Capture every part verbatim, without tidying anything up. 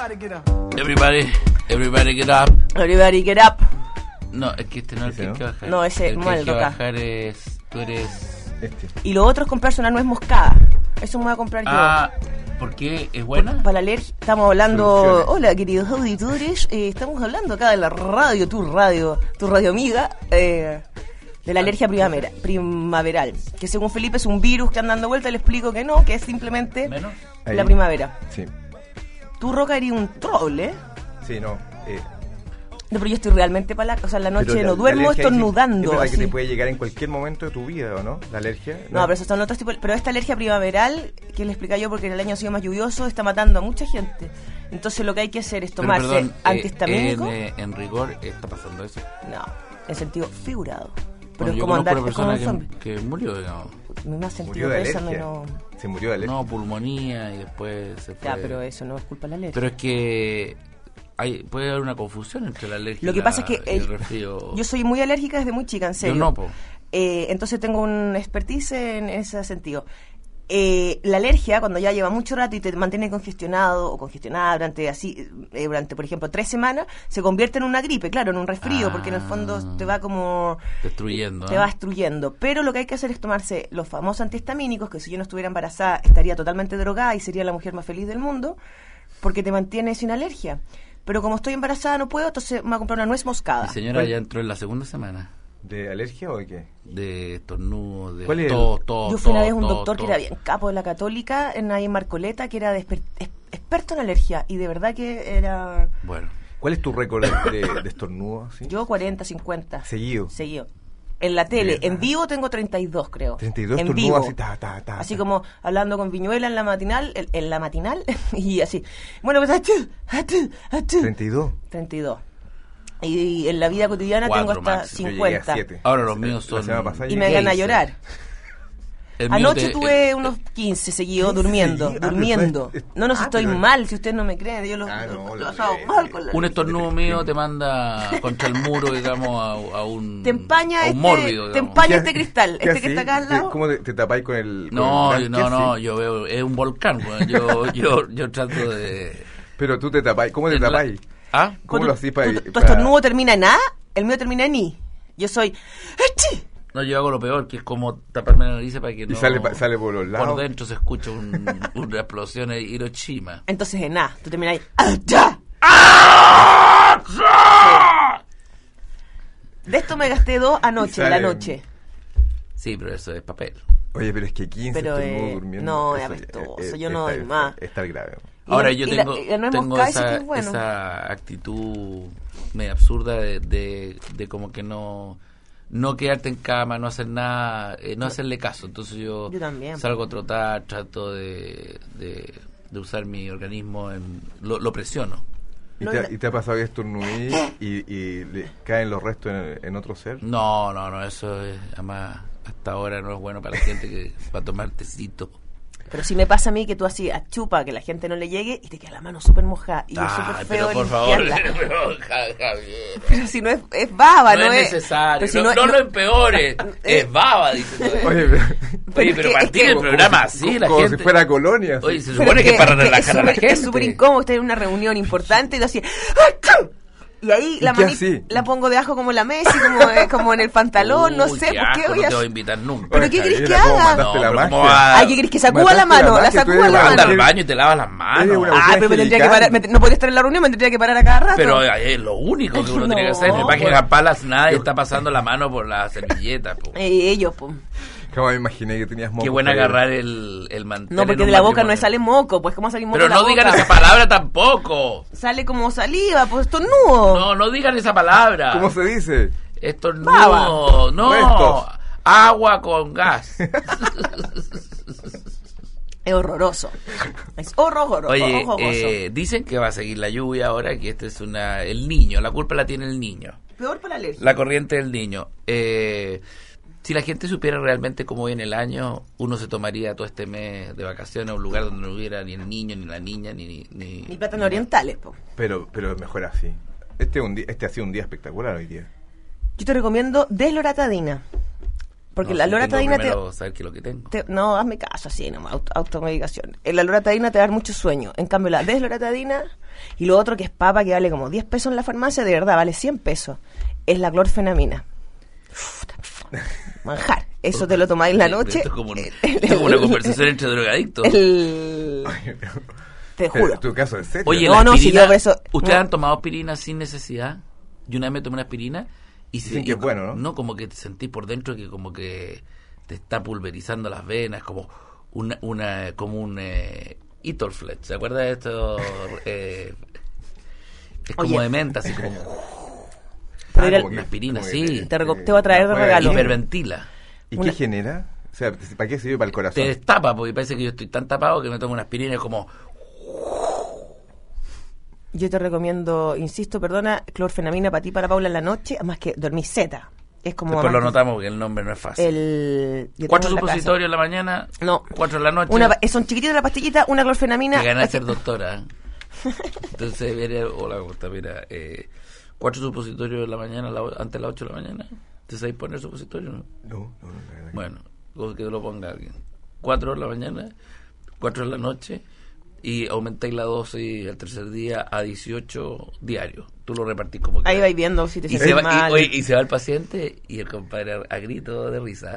Everybody, everybody get up. Everybody get up. No, es que este no es el que hay que bajar. No, ese el que mal hay que toca. bajar es... Tú eres... Este. Y lo otro es comprarse una nuez moscada. Eso me voy a comprar Ah, ¿por qué? ¿Es buena? yo. Para la alergia, estamos hablando... Soluciones. Hola, queridos auditores. Eh, estamos hablando acá de la radio, tu radio, tu radio amiga, eh, de la alergia primavera, primaveral. Que según Felipe es un virus que anda dando vuelta. Le explico que no, que es simplemente ¿Menos? Ahí. la primavera. Sí, Tu Roca eres un troll, ¿eh? sí, no. Eh, No, pero yo estoy realmente para la... O sea, en la noche pero la- no la duermo alergia dicen- estornudando. Es verdad que así. te puede llegar en cualquier momento de tu vida, ¿o no? La alergia. No, pero eso son otros tipos. Pero esta alergia primaveral, que le explica yo porque el año ha sido más lluvioso, está matando a mucha gente. Entonces lo que hay que hacer es Pero, tomarse perdón, eh, antihistamínico. en, eh, en rigor está pasando eso. No, en sentido figurado. Pero Bueno, es yo como andar, conozco es como una un persona zombie. que, que murió, digamos. Me más Murió sentido de pésame, alergia. no. Se murió de alergia. No, pulmonía y después se fue. Ya, pero eso no es culpa de la alergia. Pero es que hay, puede haber una confusión entre la alergia Lo que y, pasa la- es que y el el- resfrío. Yo soy muy alérgica desde muy chica, en serio. Yo no, po. Eh, entonces tengo un expertise en ese sentido. Eh, la alergia, cuando ya lleva mucho rato y te mantiene congestionado o congestionada durante así, eh, durante por ejemplo tres semanas, se convierte en una gripe, claro, en un resfrío, Ah. porque en el fondo te va como Destruyendo. te ¿eh? va destruyendo. Pero lo que hay que hacer es tomarse los famosos antihistamínicos, que si yo no estuviera embarazada estaría totalmente drogada y sería la mujer más feliz del mundo, porque te mantiene sin alergia. Pero como estoy embarazada no puedo, entonces me voy a comprar una nuez moscada. Mi señora ya entró en la segunda semana ¿De alergia o de qué? de estornudos, de ¿Cuál es el- todo, todo. Yo fui una todo, vez a un todo, doctor que todo. era bien capo de la Católica, en ahí en Marcoleta, que era de exper- es- experto en alergia, y de verdad que era... Bueno, ¿Cuál es tu récord de, de estornudo? ¿Sí? Yo cuarenta, cincuenta. Seguido. Seguido. En la tele, ¿Verdad? en vivo tengo treinta y dos, creo. treinta y dos en estornudos vivo. así, ta, ta, ta, Así ta. como hablando con Viñuela en la matinal, en, en la matinal, y así. Bueno, pues achú, achú, achú. treinta y dos. treinta y dos. Y en la vida cotidiana Cuatro tengo hasta máximo. Yo llegué a cincuenta. siete. ahora los míos La son... semana pasada Y llegué me a ganan a seis, llorar. El mío Anoche te- tuve eh, unos quince seguidos quince durmiendo, seguidos. Ah, pero durmiendo. eso es- No, no, si ah, estoy pero- mal, si ustedes no me creen, yo lo, Ah, lo- no, lo lo he pasado creo. mal con la Un estornudo mío te manda contra el muro, digamos, a, a un... Te empaña a un este, mórbido, te digamos. empaña ¿Qué este ha- cristal, qué este que así? está acá al ¿Te- lado. ¿Cómo te, te tapáis con el con No, el yo- gran- no, qué no, así? yo veo, es un volcán, weón. yo, yo, yo trato de... Pero tú te tapáis. ¿Cómo te de la- tapáis? ¿Ah? ¿Cómo Cuando lo hacís para...? tu, tu estornudo termina en A, el mío termina en I. Yo soy... ¡Achí! No, yo hago lo peor, que es como taparme la nariz para que no... Y sale, pa- sale por los lados. Por dentro se escucha un, una explosión en Hiroshima. Entonces en A, tú terminas ahí... ¡Achá! De esto me gasté dos anoche, Y en la sale- noche. Sí, pero eso es papel. Oye, pero es que quince Pero, estornudos eh, durmiendo... no, es eso apestoso, yo no está- doy más. Está grave. Y Ahora la- yo y la- tengo, y la nuez tengo moscada, esa, sí que es bueno. esa actitud medio absurda de, de, de como que no no quedarte en cama, no hacer nada, eh, no hacerle caso. Entonces yo, Yo también. salgo a trotar, trato de, de, de usar mi organismo, en, lo, lo presiono. ¿Y, No, te, la- y te ha pasado que estornudís y, y le caen los restos en, en otro ser? No, no, no, eso es, además hasta ahora no es bueno para la gente que va a tomar tecito. Pero sí me pasa a mí que tú así chupa que la gente no le llegue y te queda la mano súper mojada. Y es Ay, súper feo pero por favor, limpiarla. pero, Ja- Javier. Pero si no es, es baba, No, no, es necesario, pero si no, no, lo empeores, es baba, dice. Oye, pero, Oye, pero es partir que- el programa como, así, la como gente... si fuera colonia. así. Oye, se Pero supone es que es para es relajar es a la súper- gente. Es súper incómodo estar en una reunión importante y tú así... ¡achú! Y ahí ¿Y la qué mani así? la pongo debajo como en la mesa, y como, eh, como en el pantalón, no Uy, sé, qué ¿por qué asco, voy no a te voy a hacer? invitar nunca. ¿Pero Oye, qué querés que Javiera, ¿cómo haga? mataste No, la pero ¿cómo magia? va? Ay, ¿qué querés que sacuda Mataste la mano? la La magia, tú sacuda eres la una Anda mano. al baño y te lavas las manos. Eres una- Ah, pero me tendría que parar, me- no podría estar en la reunión, me tendría que parar a cada rato. Pero eh, es lo único que uno tiene que hacer. No, En el Parque pues. Gapalas nadie está pasando la mano por la servilleta. Po. Eh, ellos, pues. Como me imaginé que tenías moco. Qué buena Javier. agarrar el, el mantel. No, en porque un de la boca no matrimonio. le sale moco, pues ¿cómo sale moco Pero de la no digan boca? esa palabra tampoco. Sale como saliva, pues estornudo. No, no digan esa palabra. ¿Cómo se dice? Estornudo. Baba. No. Restos. Agua con gas. Es horroroso. Es horroroso. Oye, horroroso. eh, dicen que va a seguir la lluvia ahora, que este es una... El niño, la culpa la tiene el niño. Peor para la alergia. La corriente del niño. Eh, si la gente supiera realmente cómo viene el año, uno se tomaría todo este mes de vacaciones a un lugar donde no hubiera ni el niño, ni la niña, ni... Ni, Ni plátanos orientales, po. Pero, pero mejor así. Este, un día, este ha sido un día espectacular hoy día. Yo te recomiendo desloratadina. Porque No, la sí, loratadina tengo te, primero saber qué es lo que tengo. te- no, hazme caso, así nomás, auto- automedicación. Eh, La loratadina te da mucho sueño. En cambio, la desloratadina y lo otro que es papa, que vale como diez pesos en la farmacia, de verdad, vale cien pesos, es la clorfenamina. Uf, manjar. Eso te lo tomáis en la noche. Esto es como, un- el- esto es como una conversación entre drogadictos. el- te Pero, juro. ¿tu caso es serio? Oye, No, la no, si aspirina, yo por eso- ¿ustedes no. han tomado aspirina sin necesidad? Yo una vez me tomé una aspirina y se, Dicen que y es bueno, ¿no? No, como que te sentís por dentro que como que te está pulverizando las venas, como una, una como un eh, Itolflex, ¿se acuerda de esto? Eh, es como Oye. de menta, así como Pero Ah, era- como que- una aspirina, como que sí. Te reco- te voy a traer de juega regalo. bien. hiperventila. ¿Y Una- qué genera? O sea, ¿para qué sirve? Para el corazón. Te destapa, porque parece que yo estoy tan tapado que me tomo una aspirina y es como... Yo te recomiendo, insisto, perdona, clorfenamina para ti, para Paula en la noche, más que dormir zeta. Es como Después lo más que- notamos porque el nombre no es fácil. el yo Cuatro tengo en la supositorios en la mañana, casa. No. cuatro en la noche. Una, pa- son chiquititas la pastillita, una clorfenamina. Que ganas de ser doctora. Entonces, viene, hola, ¿cómo está? Mira, eh, cuatro supositorios en la mañana, a la o- antes de las ocho de la mañana. ¿Te sabéis poner supositorios? No? No, no, no, la verdad que- Bueno, o que lo ponga alguien. Cuatro en la mañana, cuatro en la noche, y aumentáis la dosis el tercer día a dieciocho diarios. Tú lo repartís como Ahí quieras. vais viendo si te Y se, sientes va, y, mal. oye, y se va el paciente y el compadre a, a grito de risa.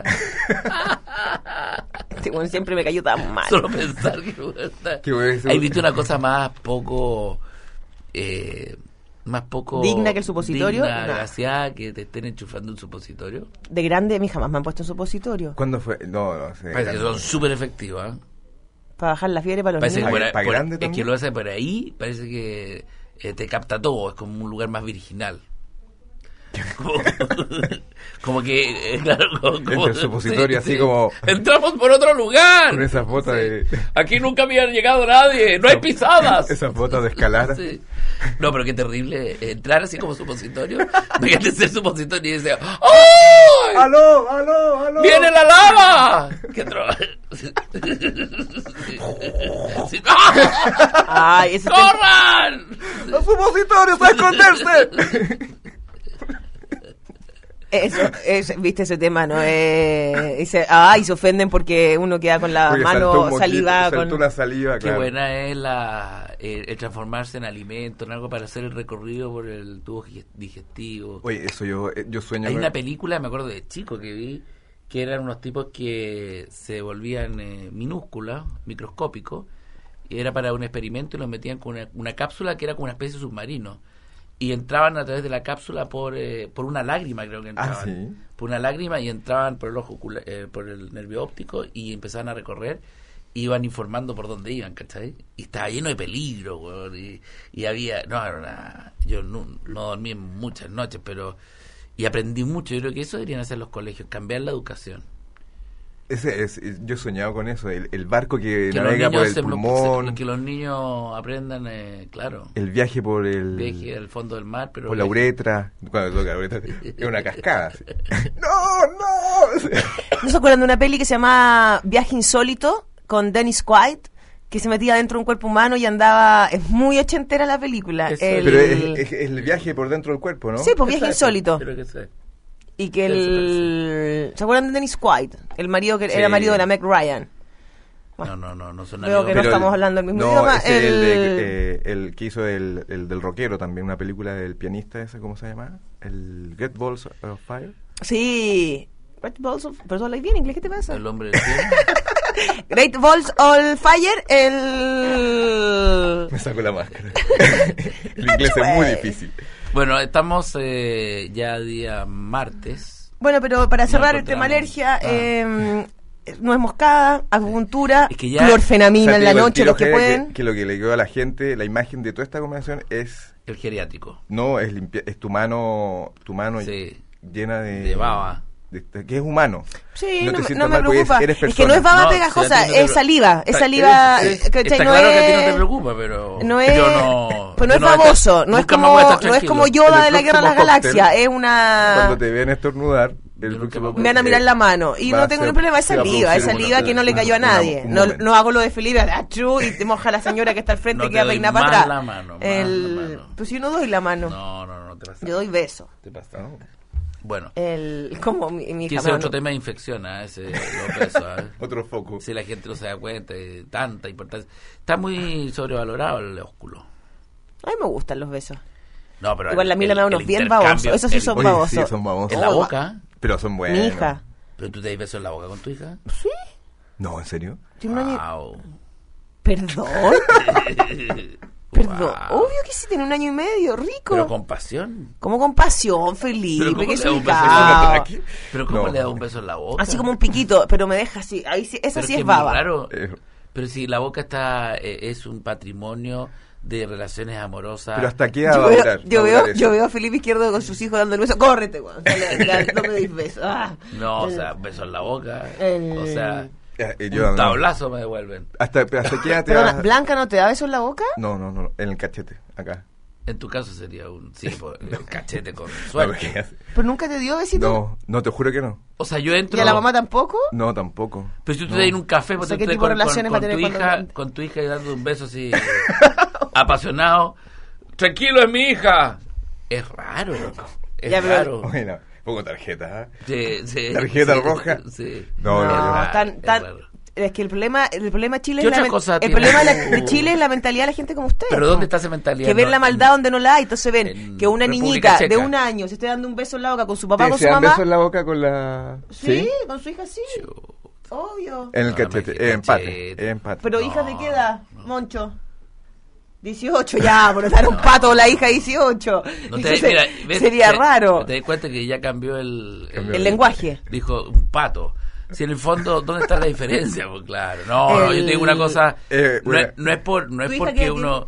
Este weón siempre me cayó tan mal. Solo pensar que está. Que voy a decir- Hay visto una cosa más poco eh, más poco ¿Digna que el supositorio? digna, No. graciada, que te estén enchufando un supositorio. De grande, a mí jamás me han puesto un supositorio. ¿Cuándo fue? No, no sé. Parece que son súper efectivos. ¿eh? Para bajar la fiebre para los Parece que niños. por, ¿Pa- ahí- pa por- grande es que también? lo hace por ahí, parece que eh, te capta todo, es como un lugar más virginal. Como, como que, eh, claro, como, como- Entra el supositorio así como- Entramos por otro lugar. Con esas botas de... Aquí nunca había llegado nadie, no hay pisadas. Esas botas de escalar. Sí. No, pero qué terrible eh, entrar así como supositorio. Déjate ser supositorio y dice, ¡ay! ¡Aló, aló, aló! ¡Viene la lava! ¿Qué otro? Sí. ¡Ah! Ay, ese ¡Corran! ¡Los supositorios a esconderse! Eso, es, viste ese tema, ¿no? Eh, dice, ay, se ofenden porque uno queda con la Porque saltó un mano moquito, saliva. saltó Con... una saliva, Qué claro. buena es la eh, el transformarse en alimento, en algo para hacer el recorrido por el tubo dig- digestivo. Oye, eso yo, eh, yo sueño... Hay con- una película, me acuerdo de chico que vi, que eran unos tipos que se volvían eh, minúsculas, microscópicos, y era para un experimento y los metían con una, una cápsula que era como una especie de submarino. Y entraban a través de la cápsula por eh, por una lágrima, creo que entraban. Ah, ¿sí? Por una lágrima y entraban por el ojo ocula- eh, por el nervio óptico y empezaban a recorrer. Iban informando por dónde iban, ¿cachai? Y estaba lleno de peligro, weón. Y, y había... No, era una- yo no, no dormí muchas noches, pero... Y aprendí mucho. Yo creo que eso deberían hacer los colegios, cambiar la educación. Ese es, yo he soñado con eso, el, el barco que, Que los, navega por niños el se- pulmón, se- que los niños aprendan, eh, claro, el viaje por el... viaje al fondo del mar, pero... por la viaje- uretra. Cuando toca la uretra, es una cascada. así. ¡No, no! ¿No se acuerdan de una peli que se llama Viaje Insólito con Dennis Quaid? Que se metía dentro de un cuerpo humano y andaba... Es muy ochentera la película. Eso El- Pero es, es- es el viaje por dentro del cuerpo, ¿no? Sí, pues Viaje Exacto, Insólito. creo que sí. Y que Sí, el... ¿Se acuerdan de Dennis Quaid? El marido que Sí. era marido de la Meg Ryan. No, no, no, no son Veo amigos. que no Pero estamos el- hablando el mismo no, idioma. ese es el, El- de- eh, el que hizo el, el del rockero también, una película del pianista ese, ¿cómo se llama? El Great Balls of Fire. Sí. Great Balls of... Pero habláis bien inglés, ¿qué te pasa? El hombre del cielo. Great Balls of Fire, el... Me saco la máscara. El inglés es muy difícil. Bueno, estamos eh, ya día martes. Bueno, pero para cerrar el tema encontramos. alergia, Ah. eh, nuez moscada, acupuntura, Es que ya- clorfenamina O sea, en te la digo, el noche, tiro los que general pueden. Que, que lo que le quedó a la gente, la imagen de toda esta conversación es, El geriátrico. no, es limpia, es tu mano, tu mano Sí. llena de... De baba. de- de- que es humano. Sí, No no, te me- sientas no me mal porque preocupa. eres Es que no es persona. baba No, pegajosa, si a ti no te es pre- saliva. Es Está- saliva. es- es- ¿cachai? Está No claro es, que a ti no te preocupa, pero... No es, yo no, pues no yo es baboso, no es nunca me como, voy a estar no es tranquilo. como En Yoda el de la Guerra de las próximo cóctel, Galaxias, es una... Cuando te ven estornudar, el Yo nunca próximo me Me van a mirar la mano y va no a tengo ser- ningún problema, es se va a saliva, es producir saliva una- que no le cayó a una- nadie. un No, momento. no hago lo de Felipe, achú, y te moja la señora que está al frente No y te queda doy peinada para más atrás. la mano, más El- la mano. Pues yo no doy la mano, No, no, no te pasa. yo doy beso. Te pasa. ¿no? Bueno. El, como mi, mi Que hija. ese me- otro tema de infección, ¿eh? Ese, los besos, ¿eh? Otro foco. Si la gente no se da cuenta de tanta importancia. Está muy sobrevalorado el ósculo. A mí me gustan los besos. No, pero Igual la Mila me da el- unos el bien intercambio, babosos. Esos sí el- son Oye, babosos. sí, son babosos. En la Oh, boca. Pero son buenos. Mi hija. Pero tú te das besos en la boca con tu hija. Sí. No, ¿en serio? Tiene un año... Wow. Perdón. Perdón. Wow. Obvio que sí, tiene un año y medio. Rico. Pero con pasión. Como con pasión, Felipe. Pero ¿cómo Que le da un beso? ubicado. Pero ¿cómo No. le da un beso en la boca? Así como un piquito, pero me deja así. Ahí sí, esa Pero sí que es muy baba. raro. Eh, Pero si la boca está eh, es un patrimonio de relaciones amorosas. Pero hasta qué edad Yo va a veo, durar. yo, va a veo, durar eso? yo veo a Felipe Izquierdo con sus hijos dando el beso. Córrete, weón. Dale, dale, no me deis beso. Ah. No, o El- sea, beso en la boca. el- O sea, Eh, eh, yo un no. tablazo me devuelven. Hasta, hasta qué edad te Perdona, vas- ¿Blanca no te da beso en la boca? No, no, no, en el cachete, acá. En tu caso sería un sí, por el cachete con No, suerte. porque- ¿Pero nunca te dio besito? no, no, te juro que no. O sea, yo entro. ¿Y a la mamá tampoco? No, tampoco. Pero si tú No. te das en un café, O pues sea, tú ¿qué estás tipo de con, con- relaciones va a con tener tu cuando hija, grande? con tu hija y dando un beso así apasionado. Tranquilo, es mi hija. Es raro. Es Ya, pero- raro. Bueno, pongo tarjeta, ¿eh? Sí, sí, ¿Tarjeta sí, roja? Sí. No, No, no, Es no. raro, tan, es tan, raro. es que el problema, el problema de Chile ¿Qué es la, otra men- cosa el tiene? problema de, la- de Chile es la mentalidad de la gente como usted. Pero ¿dónde está esa mentalidad? Que ven No, la maldad en- donde no la hay. Entonces ven en que una República niñita de Checa. un año se esté dando un beso en la boca con su papá, ¿Te- con se su dan mamá. besos en la boca con la...? Sí, con su hija sí. Chu- Obvio. En el No, cachete, me- eh, empate, cachete. eh, empate. Pero No, hija de qué edad, Moncho. dieciocho ya, por dar un pato a la hija dieciocho. No Y te, se- mira, ves, sería te- raro. Te das cuenta que ya cambió el, Cambió El lenguaje. Dijo un pato. Si en el fondo, ¿dónde está la diferencia? Pues claro. No, no, yo El- te digo una cosa. Eh, no, bueno. es, no es por, no ¿Tu es hija porque qué uno.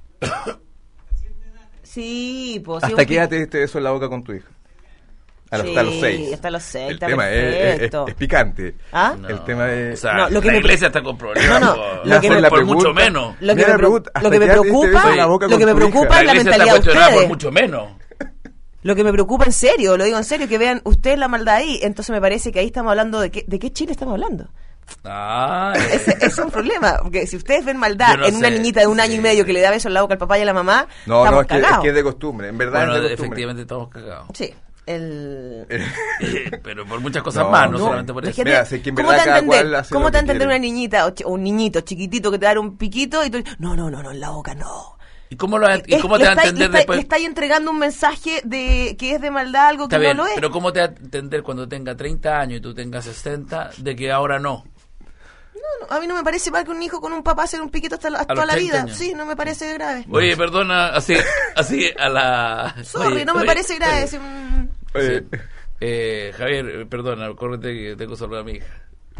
Sí, pues. sí, ¿Hasta un qué edad pi- te diste beso en la boca con tu hija? A los, Sí, hasta los seis. hasta los seis, El está tema es, es- perfecto. es picante. ¿Ah? No. El tema de... O sea, No, lo que la me- iglesia está con problemas. No, no, por, lo que me- por la mucho pregunta- menos. Lo que Mira me, la pro- pregunta, lo ¿hasta que me qué edad te diste preocupa, beso en la boca lo con que me tu preocupa hija? es la iglesia mentalidad de está cuestionada por ustedes. mucho menos. Lo que me preocupa en serio, lo digo en serio, que vean ustedes la maldad ahí. Entonces me parece que ahí estamos hablando de qué, de qué Chile estamos hablando. Ah, Ese, ese es un problema, porque si ustedes ven maldad Yo no en una sé, niñita de un año sí. y medio que le da besos en la boca al papá y a la mamá, No, estamos no, es que, es cagados. que es de costumbre. En verdad bueno, es de costumbre. efectivamente estamos cagados. Sí, el... Pero por muchas cosas No, más, no, no. solamente por Es eso. que Mira, te- si es que en ¿Cómo verdad te va a cada cual entender, hace ¿cómo lo te va a que entender quiere. una niñita o, ch- o un niñito chiquitito que te da un piquito y tú dices, no, no, no, no, en la boca no? ¿Y cómo, lo, y Es- cómo le te va a estáis- entender le estáis- después? Le estáis entregando un mensaje de que es de maldad algo que Está bien, no lo es. pero ¿cómo te va a entender cuando tenga treinta años y tú tengas sesenta de que ahora no? No, no, a mí no me parece mal que un hijo con un papá hacer un piquito hasta la, hasta A los la treinta vida. años. Sí, no me parece grave. Oye, perdona, así, así a la... Sorry, Oye, no me oye, parece grave. oye, es un- Oye, sí. Eh, Javier, eh, perdona, córrete que tengo que saludar a mi hija.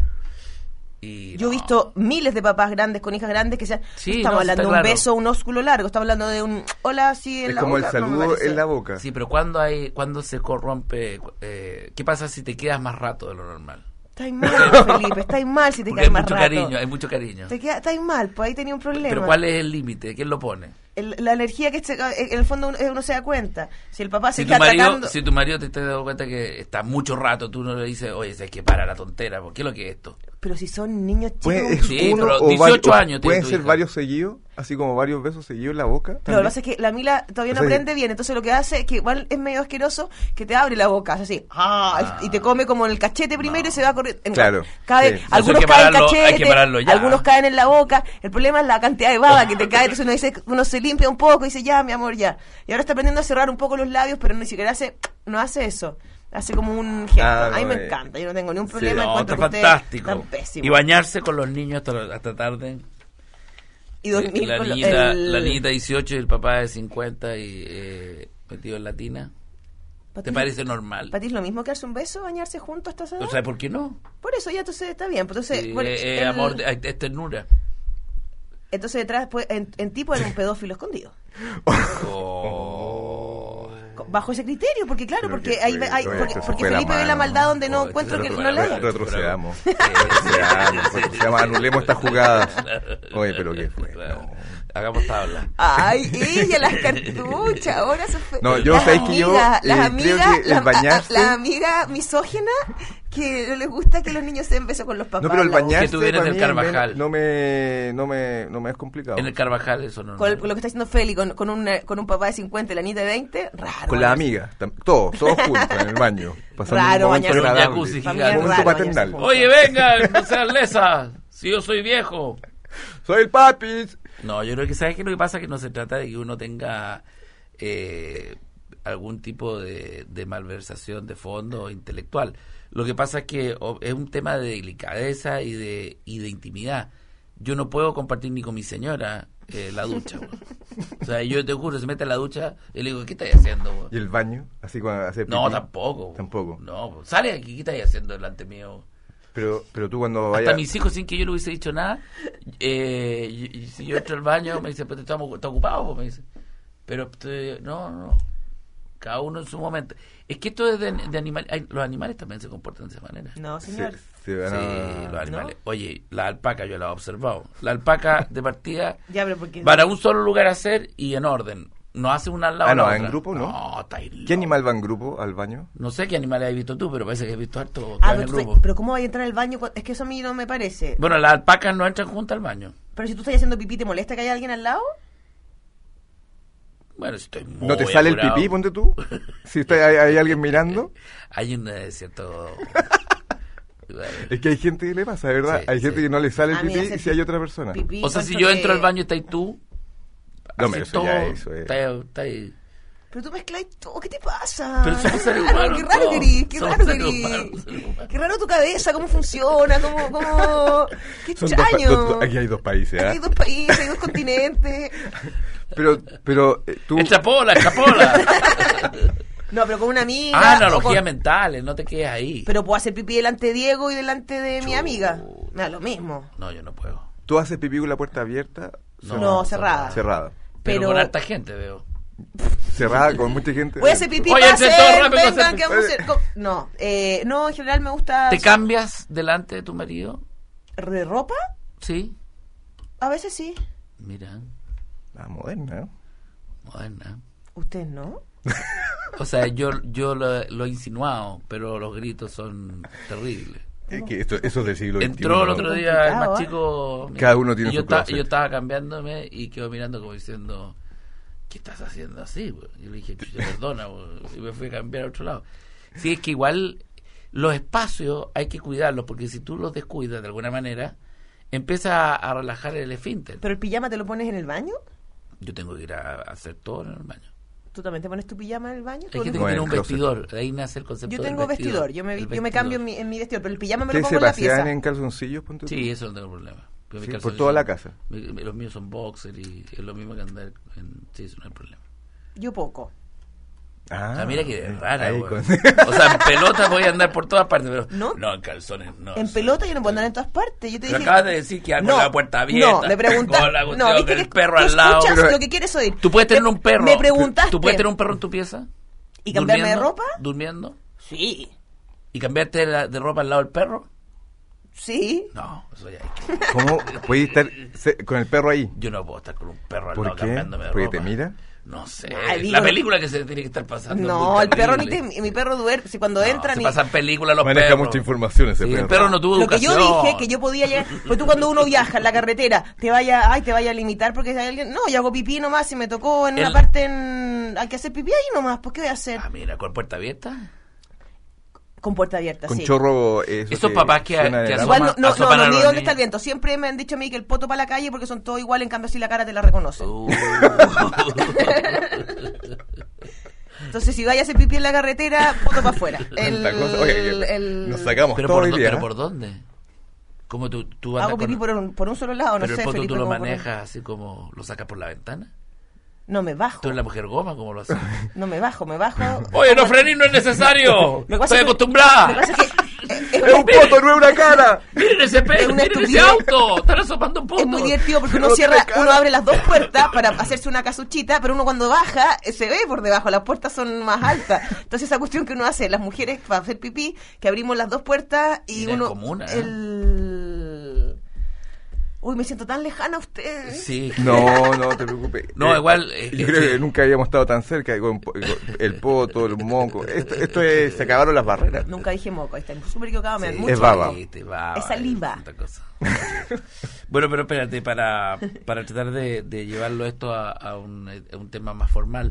Y Yo he no. visto miles de papás grandes con hijas grandes que sean. Sí, no estamos no, hablando está de un claro. beso, un ósculo largo. Estamos hablando de un hola así en es la como el boca, no me saludo parece. en la boca. Sí, pero cuando hay, cuando se corrompe, eh, ¿qué pasa si te quedas más rato de lo normal? Estáis mal, Felipe, estáis mal si te Porque hay quedas más mucho rato. cariño, hay mucho cariño. Te queda, estáis mal, pues ahí tenía un problema. Pero ¿cuál es el límite? ¿Quién lo pone? El- la energía que se- en el fondo uno, uno se da cuenta. Si el papá se Si tu, está marido, atacando. si tu marido te está dando cuenta que está mucho rato, tú no le dices, oye, es que para la tontera, ¿por qué es lo que es esto? Pero si son niños chicos. Puede- es Sí, uno pero o dieciocho varios- años tiene Pueden tu ser hija. varios seguidos, así como varios besos seguidos en la boca. Lo que también. pasa es que la Mila todavía no O sea, aprende bien, entonces lo que hace es que igual es medio asqueroso que te abre la boca, hace así, ah, y te come como en el cachete primero No. y se va a correr. en- Claro, cae- sí. algunos Eso hay que caen en pararlo- cachete, hay que pararlo ya. algunos caen en la boca. El problema es la cantidad de baba que te cae, entonces uno dice, uno se limpia un poco y dice, ya, mi amor, ya. Y ahora está aprendiendo a cerrar un poco los labios, pero ni siquiera hace, no hace eso. Hace como un gesto. Ah, a mí no, me eh. encanta, yo no tengo ni un Sí. problema. No, encuentro está que ustedes fantástico. están pésimos. Y bañarse con los niños hasta, hasta tarde. Y dormir la, con lo- niñita, el- la niñita dieciocho y el papá de cincuenta y eh, metido en la tina. ¿Para ¿Te ti- parece normal? ¿Para ti es lo mismo que darse un beso, bañarse juntos hasta esa edad? O sea, ¿por qué no? Por eso ya entonces está bien. pues Entonces, Sí, bueno, eh, eh, el- amor, de- es ternura. entonces detrás pues, en, en ti puede haber un pedófilo escondido. Oh. Co- Bajo ese criterio, porque claro, Pero porque que hay, fue- hay- oye, porque, esto se porque fue la Felipe ve la mano, maldad ¿no? donde no Oh, encuentro esto que se no fue la la haya. mano. Retrocedamos. Retrocedamos. Retrocedamos. Anulemos estas jugadas. Oye, pero ¿qué fue? No. Hagamos tabla. Ay, ella, las cartuchas, ahora se fue. No, yo las sé que yo, amigas, eh, las creo amigas, que el las- bañarse- las amigas misóginas que no les gusta que los niños se den besos con los papás. No, pero el la bañarse Que tú vienes para del mí Carvajal. no me, no me, no me es complicado. En el Carvajal eso no. Con, el- con lo que está haciendo Feli, con, con, un, con un papá de cincuenta y la niña de veinte, raro. Con las bañarse. amigas, tam- todos, todos juntos en el baño. Pasando Raro un momento bañarse. agradable. Un jacuzzi Un gigante. momento Raro paternal. bañarse juntos. Oye, venga, no seas lesa. Si yo soy viejo. Soy el papis. No, yo creo que sabes que lo que pasa es que no se trata de que uno tenga eh, algún tipo de, de malversación de fondo intelectual. Lo que pasa es que o, es un tema de delicadeza y de y de intimidad. Yo no puedo compartir ni con mi señora eh, la ducha. Güey. O sea, yo te juro, se mete a la ducha y le digo, ¿qué estás haciendo? Güey? ¿Y el baño? Así cuando hace No, pipí. tampoco. Güey. Tampoco. No, pues, sale aquí, ¿qué estás haciendo delante mío? Pero, pero tú cuando Hasta vayas... mis hijos, sin que yo le hubiese dicho nada, eh, y, y si yo entro al baño, me dice, pues estamos está ocupado, me dice. Pero te- no, no, cada uno en su momento. Es que esto es de, de animales, ay, los animales también se comportan de esa manera. No, se, señor. se van Sí, a... los animales. Oye, la alpaca yo la he observado. La alpaca de partida Ya, pero porque... van a un solo lugar a hacer y en orden. No hace una al lado Ah, de la no, otra. en grupo no. No, está ahí ¿Qué loco. animal va en grupo al baño? No sé qué animales has visto tú, pero parece que has visto harto Ah, en pero, el tú- grupo. pero ¿cómo va a entrar al baño? cu- Es que eso a mí no me parece. Bueno, las alpacas no entran juntas al baño. Pero si tú estás haciendo pipí, ¿te molesta que haya alguien al lado? Bueno, si estoy muy ¿No te sale el apurado. pipí, ponte tú? Si está, hay, hay alguien mirando. Hay un eh, cierto... Es que hay gente que le pasa, ¿verdad? Sí, hay gente sí. que no le sale el A mí pipí hacer si hay otra persona. Pipí, O sea, si encuentro yo entro que- al baño y está ahí tú... No, así pero eso ya todo, eso es. Está, está ahí. Pero tú mezclas todo, ¿qué te pasa? Pero somos Qué seres raro, humanos, Qué raro, todos. querís, qué Somos raro, seres querís. humanos, seres humanos. Qué raro tu cabeza, cómo funciona, cómo... cómo... Qué Son dos pa- extraño. dos- aquí hay dos países, Aquí ¿ah? hay dos países, hay dos continentes. Pero, pero eh, tú... ¡Es chapola, es chapola! No, pero con una amiga... Ah, o analogías con- mentales, no te quedes ahí. Pero puedo hacer pipí delante de Diego y delante de mi Chuta. amiga. Me da lo mismo. No, yo no puedo. ¿Tú haces pipí con la puerta abierta? No, No, cerrada. Cerrada. Pero, Pero- con harta gente veo. Cerrada con mucha gente. Voy a hacer pipí, Oye, entre pasen, todos rápido, vengan, hacer que vamos a hacer... co- No, eh, no, en general me gusta... ¿Te cambias delante de tu marido? ¿De ropa? Sí. A veces sí. Mira, Ah, moderna, ¿no? moderna. ¿Usted no? O sea, yo, yo lo, lo he insinuado, pero los gritos son terribles. Es que esto, eso es del siglo veintiuno. Entró el ¿no? otro día el Complicado, más ¿eh? chico. Cada uno tiene y yo su ta- closet. Yo estaba cambiándome y quedó mirando como diciendo, ¿qué estás haciendo así, güey? Y le dije, "Chucha, perdona, güey", y me fui a cambiar a otro lado. Sí, es que igual los espacios hay que cuidarlos, porque si tú los descuidas de alguna manera, empieza a, a relajar el esfínter. ¿Pero el pijama te lo pones en el baño? Yo tengo que ir a, a hacer todo en el baño. ¿Tú también te pones tu pijama en el baño? Hay ¿Todo gente lo que No, tiene en un el closet. vestidor, de ahí nace el concepto Yo del tengo vestidor, yo me, El yo me vestidor. cambio en mi, en mi vestidor, pero el pijama me ¿Qué lo pongo se en la pasean pieza. en calzoncillos, ponte tú? Sí, eso no tengo problema. Pero mi Sí, calzoncillo- por toda la casa. mi- mi- los míos son boxer y es lo mismo que andar en... Sí, eso no hay problema. Yo poco. Ah, Ah, mira que rara, ahí güey. con- O sea, en pelota voy a andar por todas partes, pero ¿No? no, en calzones no. En sí. pelota yo no puedo andar en todas partes. Yo te Pero dije... acabas de decir que ando con la puerta abierta. No, me preguntaste. con la No, cuestión, viste con que el perro tú al lado. escuchas Pero- lo que quieres oír. Tú puedes tener Me- un perro. Me preguntaste. ¿Tú puedes tener un perro en tu pieza? ¿Y cambiarme de ¿Durmiendo? ropa? ¿Durmiendo? Sí. ¿Y cambiarte de, la- de ropa al lado del perro? Sí. No, eso ya hay que... ¿Cómo puedes estar se- con el perro ahí? Yo no puedo estar con un perro al ¿Por lado qué? cambiándome de ¿Porque ropa. te mira? No sé. Ay, digo- la película que se tiene que estar pasando. es No, muy el perro ni terrible. te, mi perro duerme. Si cuando No, entra se ni... pasan películas los Maneja perros. mucha información ese Sí, perro. el perro no tuvo Lo que yo educación. dije, que yo podía llegar, pues tú cuando uno viaja en la carretera, te vaya, ay, te vaya a limitar porque hay alguien, no, yo hago pipí nomás, si me tocó en El- una parte en, hay que hacer pipí ahí nomás, pues ¿qué voy a hacer? Ah, mira, con puerta abierta. Con puerta abierta, Con sí. chorro. Eso Esos papás que- suena en que el asoman- agua. Igual no, no, asoman no, a no, los ni dónde niños. está el viento. Siempre me han dicho a mí que el poto para la calle porque son todos igual, en cambio si la cara te la reconocen. Uh. Entonces si vayas a hacer pipí en la carretera, poto para afuera. El, Tanta cosa. Oye, el- el- nos sacamos ¿Pero todo por, hoy dó- día. ¿Pero por dónde? ¿Cómo tú, tú andas Hago pipí con- por un, por un solo lado, no Pero sé, el poto Felipe, tú lo cómo por- manejas así como lo sacas por la ventana. No me bajo. Tú eres la mujer goma, ¿cómo lo haces? No me bajo, me bajo. Oye, no frenín, no es necesario. Lo que pasa Estoy es que- acostumbrada. Lo que pasa es que eh, es, ¡Es un poto, no es una cara! Miren ese Es pelo, una miren ese estupidez. auto. Están asomando un poto. es muy divertido porque uno No cierra, tiene cara. uno abre las dos puertas para hacerse una casuchita, pero uno cuando baja eh, se ve por debajo, las puertas son más altas. Entonces esa cuestión que uno hace, las mujeres para hacer pipí, que abrimos las dos puertas y Mira, uno comuna, ¿eh? el Uy, me siento tan lejana a usted. Sí. No, no te preocupes. No, Eh, igual... eh, Yo eh, creo que nunca habíamos estado tan cerca con, con el poto, el moco. Esto, esto es, se acabaron las barreras. Nunca dije moco, está súper equivocado, me dan sí, mucho es baba. asco. sí, te baba, Es saliva. es otra cosa. Bueno, pero espérate, para, para tratar de, de llevarlo esto a, a, un, a un tema más formal,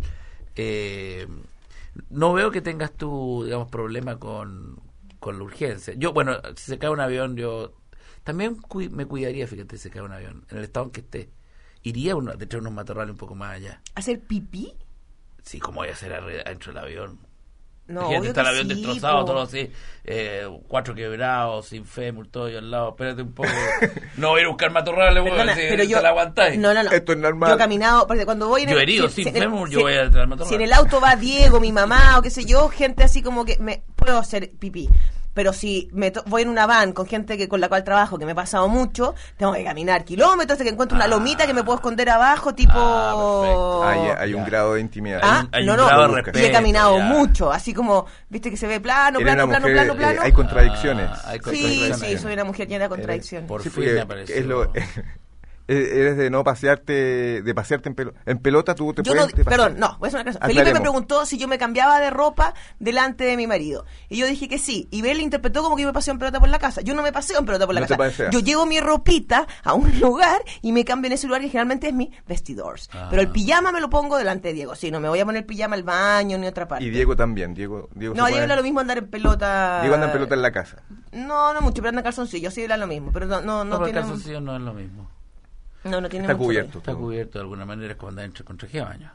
eh, no veo que tengas tú, digamos, problema con, con la urgencia. Yo, bueno, si se cae un avión, yo también cu- me cuidaría, fíjate, si se cae un avión, en el estado en que esté. Iría uno, de echar unos matorrales un poco más allá. ¿Hacer pipí? Sí, ¿cómo voy a hacer arre- adentro del avión? No, Imagínate, obvio está el que avión sí, destrozado, po. todo así, eh, cuatro quebrados, sin fémur, todo yo al lado. Espérate un poco. No voy a ir a buscar matorrales, weón, Perdona, si pero te yo, la aguantáis. no, no, no. Esto es normal. Yo he caminado, porque cuando voy en Yo el, herido, si- sin si en el- fémur, yo si- voy a entrar al matorral. Si en el auto va Diego, mi mamá o qué sé yo, gente así como que me puedo hacer pipí. Pero si me to- voy en una van con gente que con la cual trabajo, que me he pasado mucho, tengo que caminar kilómetros hasta que encuentro una Ah. lomita que me puedo esconder abajo, tipo... Ah, perfecto. Hay, hay Ya. un grado de intimidad. Ah, Hay un- hay no, un no, grado de y he respeto, caminado ya. mucho, así como, viste que se ve plano, Eres plano, una plano, mujer, plano, eh, plano. hay contradicciones. Ah, hay Sí, contradicciones. sí, soy una mujer llena de contradicciones. Por Sí, fin porque me apareció. es lo, eres de no pasearte, de pasearte en pelota. En pelota tú te Yo no, puedes... te perdón, paseas. no, voy a hacer una cosa. Felipe me Aclaremos. preguntó si yo me cambiaba de ropa delante de mi marido. Y yo dije que sí. Y él interpretó como que yo me paseo en pelota por la casa. Yo no me paseo en pelota por la No te casa. paseas. Yo llevo mi ropita a un lugar y me cambio en ese lugar que generalmente es mi vestidor. Ah. Pero el pijama me lo pongo delante de Diego. Sí, no me voy a poner pijama al baño ni a otra parte. Y Diego también. Diego, Diego, No, se Diego pone- era lo mismo andar en pelota. Diego anda en pelota en la casa. No, no mucho, pero anda en calzoncillo. Sí, era lo mismo. Pero no, no, No, no pero el tiene. calzoncillo no es lo mismo. No, no tiene Está mucho cubierto. Está cubierto de alguna manera, es como andar entre- con traje de baño.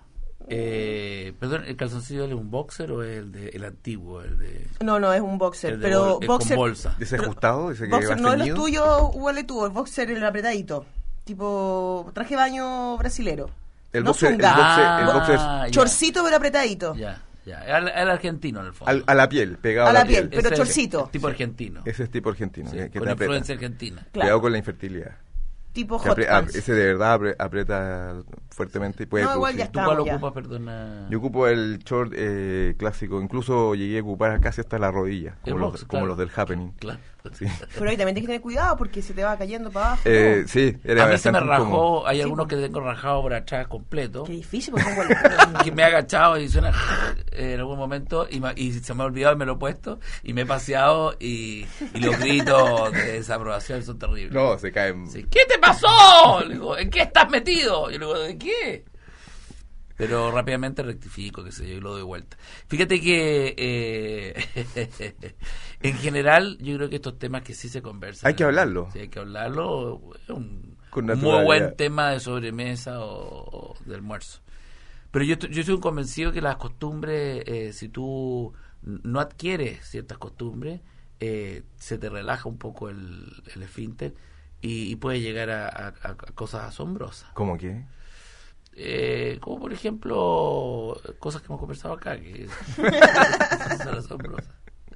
Eh, perdón, ¿el calzoncillo es un boxer o es el, de, el antiguo? El de, No, no, es un boxer. el de pero bol- eh, boxer. con bolsa. Desajustado, ese que Boxer, va no, los ceñido. tuyos, huele tú, el boxer el apretadito. Tipo traje de baño brasilero. El no boxer, el zunga. boxer, el Ah, boxer ya. Chorcito pero apretadito. Ya, ya. El, el argentino en el fondo. al- a la piel, pegado A a la la piel. piel. pero Ese es chorcito. el tipo argentino. Ese es tipo argentino, Sí, que, que con te aprieta. influencia argentina. Claro. Cuidado con la infertilidad. Tipo Que hot apre- pants. ap- ese de verdad apre- aprieta fuertemente y puede No, igual producir. ya ¿Tú cuál Estamos ya. ocupas, perdona? Yo ocupo el short eh, clásico, incluso llegué a ocupar casi hasta la rodilla, El como, los, box, como claro. los del Happening. Claro. Sí, Pero ahí también tienes que tener cuidado porque se te va cayendo para abajo. eh, sí era A mí se me bastante incómodo. rajó, hay Sí, algunos pues. que tengo rajado por atrás completo. Qué difícil porque pongo el- Que me he agachado y suena eh, en algún momento y, ma- y se me ha olvidado y me lo he puesto y me he paseado y, y los gritos de desaprobación son terribles. No, se caen. Sí, ¿qué te pasó? Le digo, ¿en qué estás metido? Yo le digo, ¿de qué? Pero rápidamente rectifico, qué sé yo, y lo doy vuelta. Fíjate que eh, en general yo creo que estos temas que sí se conversan. Hay que hablarlo. Sí, hay que hablarlo. Es un Con muy naturalidad. buen tema de sobremesa o, o de almuerzo. Pero yo, estoy- yo soy un convencido que las costumbres, eh, si tú no adquieres ciertas costumbres, eh, se te relaja un poco el, el esfínter y, y puede llegar a, a- a cosas asombrosas. ¿Cómo qué? Eh, como por ejemplo, cosas que hemos conversado acá, que son asombrosas.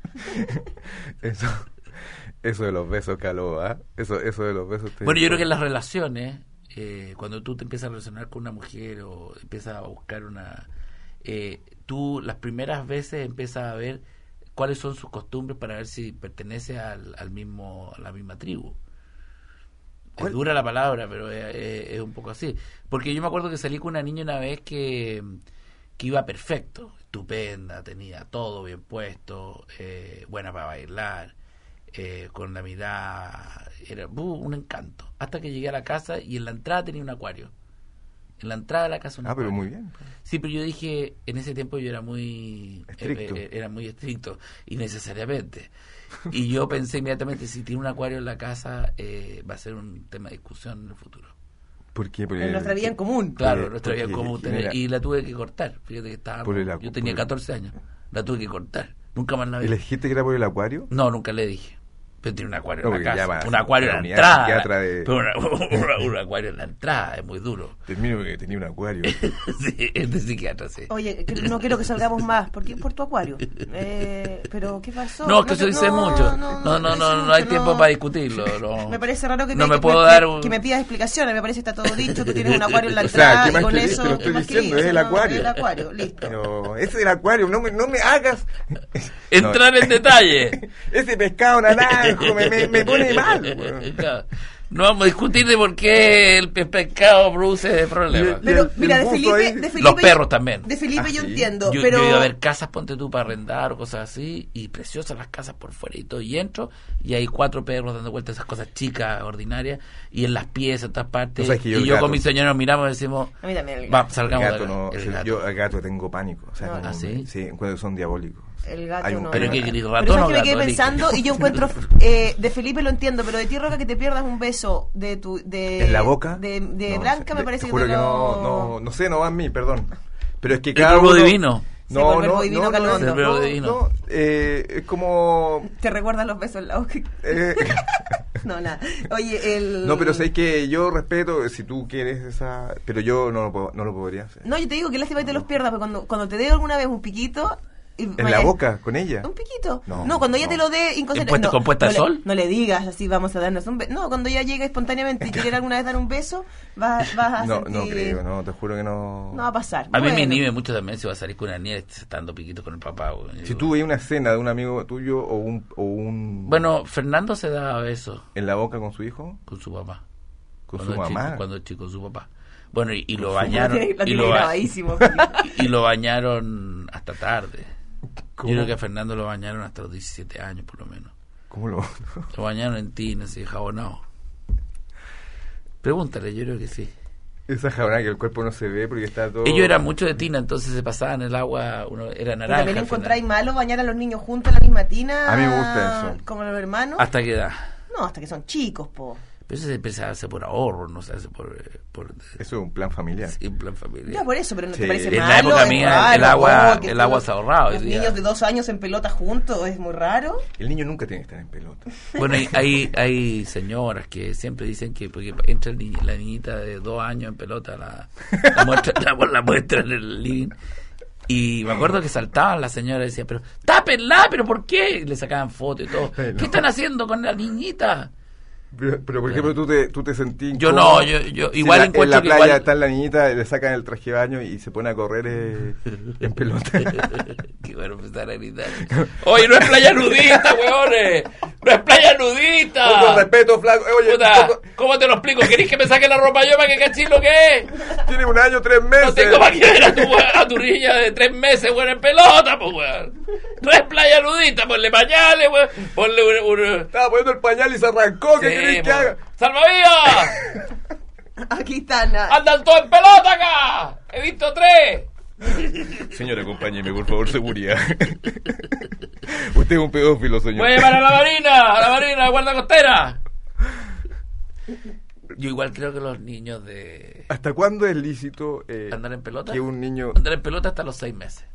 Eso, eso de los besos, Caló, ¿ah? Eso, eso de los besos. te- Bueno, yo creo que en las relaciones, eh, cuando tú te empiezas a relacionar con una mujer o empiezas a buscar una... Eh, tú las primeras veces empiezas a ver cuáles son sus costumbres para ver si pertenece al, al mismo a la misma tribu. Es ¿Cuál? dura la palabra, pero es, es- es un poco así. Porque yo me acuerdo que salí con una niña una vez que, que iba perfecto, estupenda, tenía todo bien puesto, eh, buena para bailar, eh, con la mirada, era uh, un encanto. Hasta que llegué a la casa y en la entrada tenía un acuario. En la entrada de la casa un Ah, pero acuario. muy bien. Sí, pero yo dije, en ese tiempo yo era muy Estricto. eh, eh, era muy estricto, innecesariamente. Y yo pensé inmediatamente, si tiene un acuario en la casa, eh, va a ser un tema de discusión en el futuro. ¿Por qué? Porque- en nuestra vida en común. Claro, Porque- nuestra vida porque común. ¿quién era? Y la tuve que cortar. Fíjate que estaba. Por el acu- Yo tenía por el- catorce años. La tuve que cortar. Nunca más la ¿Y vi. le dijiste que era por el acuario? No, nunca le dije. Pero tiene un acuario No, en porque la llama casa. a Un acuario en la la unidad entrada. psiquiatra de- Pero una- una- un acuario en la entrada, es muy duro. Termino porque tenía un acuario. Sí, es de psiquiatra, sí. Oye, que no quiero que salgamos más. ¿Por qué? Por tu acuario. Eh, pero, ¿qué pasó? No, que eso te- dice mucho. No, no, no, no, dice no hay mucho, tiempo no. para discutirlo. No. Me parece raro que No me, me puedo que, dar que- un- que me pidas explicaciones. Me parece que está todo dicho. Tú tienes un acuario en la O sea, entrada ¿qué y más con querés? eso. Te lo estoy ¿qué más diciendo, querés? es el No, acuario. El acuario, listo. Pero ese del acuario, no me, no me hagas. Entrar en detalle. Ese pescado naranjo me, me, me pone mal. weón. Claro. No vamos a discutir de por qué el pe- pescado produce problemas. Y- Pero el- mira, el de buzo Felipe, ahí. de Felipe Los yo- perros también. De Felipe Ah, yo sí. entiendo, Yo, pero yo he ido a ver casas, ponte tú, para arrendar o cosas así, y preciosas las casas por fuera y todo, y entro, y hay cuatro perros dando vueltas, esas cosas chicas, ordinarias, y en las piezas, en todas partes, Tú sabes que yo y el yo gato- con mi señora nos miramos y decimos, a mí también el va, gato, El salgamos gato de acá. no, El o sea, gato. yo al gato tengo pánico. O sea, No, como- ¿ah, sí? Sí, encuentro que son diabólicos. el gato Hay un no. Pero perro- qué querido, Pero ratón sabes o que me quedé gato, elige. pensando y yo encuentro eh, de Felipe lo entiendo, pero de ti, Roca, que te pierdas un beso de tu de ¿En la boca? de, de No, Blanca te- me parece te que juro te que lo... no, no, no sé, no va en mí, perdón. Pero es que El cada verbo uno... divino. Sí, por el verbo divino, no, Calondo. no, El verbo no, divino. no, eh, es como... Te recuerdan los besos en la boca. eh, No, nada. Oye, el no, pero sé que yo respeto si tú quieres esa... Pero yo no lo, puedo, no lo podría hacer. No, yo te digo que lástima que te los pierdas, porque cuando, cuando te dé alguna vez un piquito... y ¿En vaya- la boca? ¿Con ella? Un piquito. No, No, cuando ella no. te lo dé inconsciente. ¿En puesta- no, con puesta no de le- sol? No le digas así, vamos a darnos un beso. No, cuando ella llega espontáneamente y quiere alguna vez dar un beso, vas, vas a No, sentir... no creo, no, te juro que no... No va a pasar. A mí me Bueno. inhibe mucho también si va a salir con una niña y se está dando piquitos con el papá. güey. Si tú veías una escena de un amigo tuyo o un, o un... Bueno, Fernando se da besos ¿En la boca con su hijo? con su papá. ¿Con Cuando su es mamá? chico, cuando es chico, su papá. Bueno, y, y lo Con su- bañaron. Lo tiene, lo y, tiene lo ba- grabadísimo, Felipe. y lo bañaron hasta tarde. ¿Cómo? Yo creo que a Fernando lo bañaron hasta los diecisiete años, por lo menos. ¿Cómo lo...? Lo bañaron en tina, así, jabonado. Pregúntale, yo creo que sí. Esa jabonada que el cuerpo no se ve porque está todo... Ellos eran mucho de tina, entonces se pasaban el agua, uno era ¿Y naranja. también al encontráis final. malo bañar a los niños juntos en la misma tina? A mí me gusta eso. Como los hermanos. ¿Hasta qué edad? No, hasta que son chicos, po. Pero eso se empieza a hacer por ahorro, no se hace por, eh, por Eso es un plan familiar. sí, un plan familiar. Ya por eso, pero no Sí. te parece En malo. la época es mía, raro, el agua- oh, que el tú- agua se ahorraba hoy Los día. niños de dos años en pelota juntos, es muy raro. El niño nunca tiene que estar en pelota. Bueno, hay, hay, hay señoras que siempre dicen que porque entra el niño- la niñita de dos años en pelota, la, la, muestra, la, la muestra en el living. Y me acuerdo que saltaban las señoras y decían, pero tápenla, pero ¿por qué? Y le sacaban fotos y todo. Ay, no. ¿Qué están haciendo con la niñita? Pero, pero, por ejemplo, tú te, tú te sentís Yo incómodo. no, yo- yo Si igual la- encuentro en la que playa igual- está la niñita, le sacan el traje de baño y se pone a correr eh, en pelota. Qué bueno empezar a gritar. Oye, no es playa nudista, weones. No es playa nudista. Con respeto, flaco. Eh, Oye, Puta, poco- ¿cómo te lo explico? ¿Querés que me saque la ropa yo para que cachis lo que es? tiene un año, tres meses. No tengo para que ver a tu, a tu niña de tres meses, weón, en pelota, pues, weón. No es playa nudista, ponle pañales, weón. Ponle un... un- Estaba poniendo el pañal y se arrancó. ¿Qué Sí, querés que po. haga? ¡Salvavidas! Aquí están. ah, ¡Andan todos en pelota acá! ¡He visto tres! Señora, acompáñeme, por favor, seguridad. Usted es un pedófilo, señor. ¡Voy a llevar a la marina! ¡A la marina, guarda costera! Yo igual creo que los niños de... ¿Hasta cuándo es lícito eh, ¿Andar en pelota? que un niño... Andar en pelota hasta los seis meses.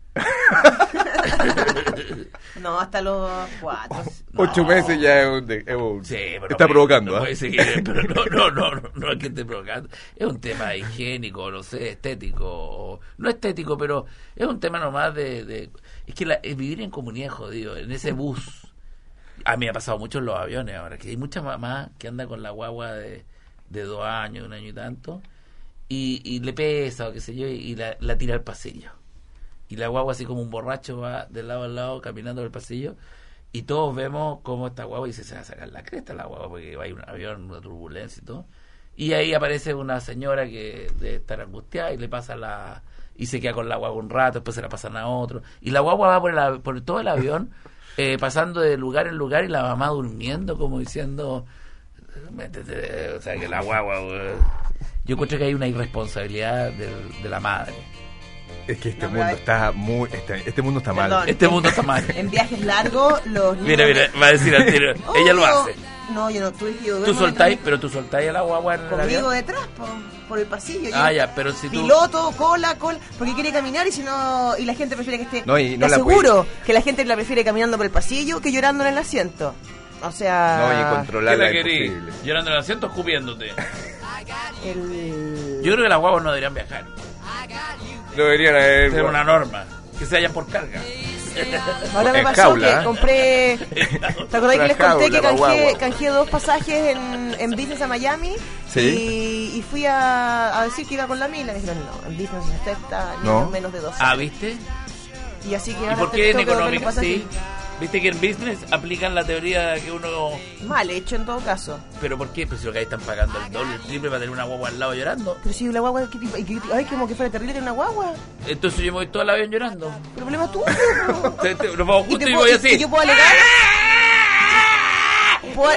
No, hasta los cuatro. Ocho No. meses ya es un... de- es un- Sí, pero está no, provocando, no ¿ah? puede seguir, pero no, no, no, no, no es que esté provocando. Es un tema higiénico, no sé, estético. O, no estético, pero es un tema nomás de... de es que la, es vivir en comunidad es jodido, en ese bus. A mí me ha pasado mucho en los aviones ahora, que hay muchas mamás que andan con la guagua de, de dos años, un año y tanto, y, y le pesa o qué sé yo, y la, la tira al pasillo. Y la guagua así como un borracho va de lado a lado caminando por el pasillo, y todos vemos cómo esta guagua dice, se va a sacar la cresta la guagua porque va a ir un avión, una turbulencia y todo. Y ahí aparece una señora que debe estar angustiada y le pasa la... y se queda con la guagua un rato, después se la pasan a otro. Y la guagua va por, el, por todo el avión, eh, pasando de lugar en lugar, y la mamá durmiendo como diciendo... métete, o sea, que la guagua... güey. Yo encuentro que hay una irresponsabilidad de, de la madre. Es que este No, pero mundo hay- está muy... Este, este mundo está Perdón. mal. Este mundo está mal. En viajes largos, los niños... Mira, mira, va a decir al tiro. Ella lo Obvio. hace. No, yo no, tú dijiste, yo Tú duermo soltáis, detrás- pero tú soltáis a la guagua en el Conmigo avión. detrás, po, por el pasillo. Ah, Yo- ya, pero si tú... Piloto, cola, cola, porque quiere caminar y si no, y la gente prefiere que esté. No, y no te la aseguro que la gente la prefiere caminando por el pasillo que llorando en el asiento. O sea, No, y ¿Qué controlarla la es querís? imposible. Llorando en el asiento, escupiéndote. el... Yo creo que las guaguas no deberían viajar. Lo deberían haber... Tener una norma. Que se vayan por carga. Ahora me en pasó jaula, que ¿eh? compré. ¿Te acordás que les Una conté que jaula, canjeé, guagua. canjeé dos pasajes en, en business a Miami? Sí. Y, y fui a, a decir que iba con la mina. Me dijeron, no, en business no se acepta No. niños menos de dos Ah, años. ¿viste? Y así que ¿Y ahora por te qué en tengo que devolver económica los pasajes. sí? Viste que en business aplican la teoría que uno... Mal hecho en todo caso. ¿Pero por qué? Pues si lo que ahí están pagando el doble, el triple para tener una guagua al lado llorando. Pero si la guagua... ¿qué tipo- qué tipo- Ay, como que fuera terrible tener una guagua. Entonces yo me voy todo el avión llorando. Problema tuyo. po. Te- te- Nos vamos Y, juntos te y, puedo- voy y- así. y yo puedo alegar... puedo-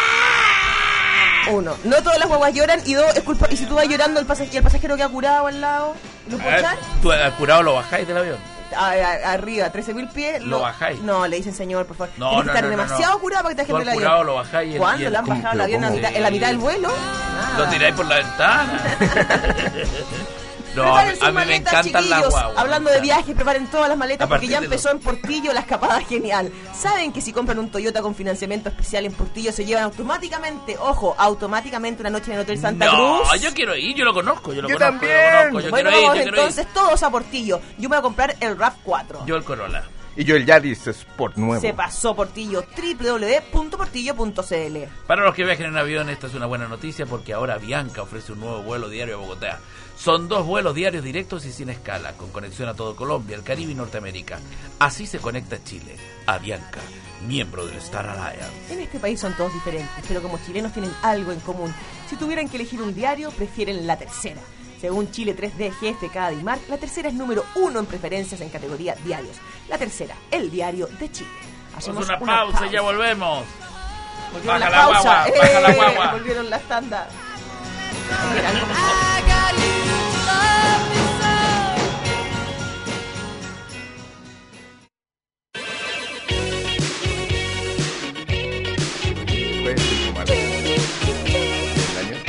Uno, no todas las guaguas lloran. Y dos, es culpa... Y si tú vas llorando, el pasajero, el pasajero queda curado al lado, ¿lo puedo Ah, echar? Tú al curado lo bajáis del avión. A- a- arriba, trece mil pies. Lo bajáis. No, le dicen señor, por favor. No, Tienes que no, estar no, no, demasiado no. curado para que te Tú dejen al del curado avión. lo bajáis y el- ¿Cuándo y el- le han ¿cómo? bajado el Pero avión a ¿cómo? mitad- en la mitad del vuelo? Lo tiráis por la ventana. No, a, Preparen mí- sus a mí me maletas, encantan las chiquillos. guaguas. Hablando de viajes, preparen todas las maletas A porque ya partir de empezó en Portillo la escapada genial. ¿Saben que si compran un Toyota con financiamiento especial en Portillo se llevan automáticamente, ojo, automáticamente una noche en el Hotel Santa no, Cruz? yo quiero ir, yo lo conozco, yo lo Yo conozco, también. yo lo conozco, yo Bueno, quiero ir, vamos yo quiero entonces ir. todos a Portillo. Yo me voy a comprar el RAV cuatro. Yo el Corolla. Y yo el Yaris Sport nuevo. Se pasó Portillo, doble u doble u doble u punto portillo punto c l. Para los que viajen en avión, esta es una buena noticia porque ahora Avianca ofrece un nuevo vuelo diario a Bogotá. Son dos vuelos diarios directos y sin escala, con conexión a todo Colombia, el Caribe y Norteamérica. Así se conecta Chile. Avianca, miembro del Star Alliance. En este país son todos diferentes, pero como chilenos tienen algo en común. Si tuvieran que elegir un diario, prefieren La Tercera. Según Chile tres D, G F K, Dimar, La Tercera es número uno en preferencias en categoría diarios. La Tercera, el diario de Chile. Hacemos una, pausa y ya volvemos. Volvieron Baja la la pausa. guagua, baja la ¡Eh! guagua. Volvieron las tandas. Era algo más. Fue el malo. El año.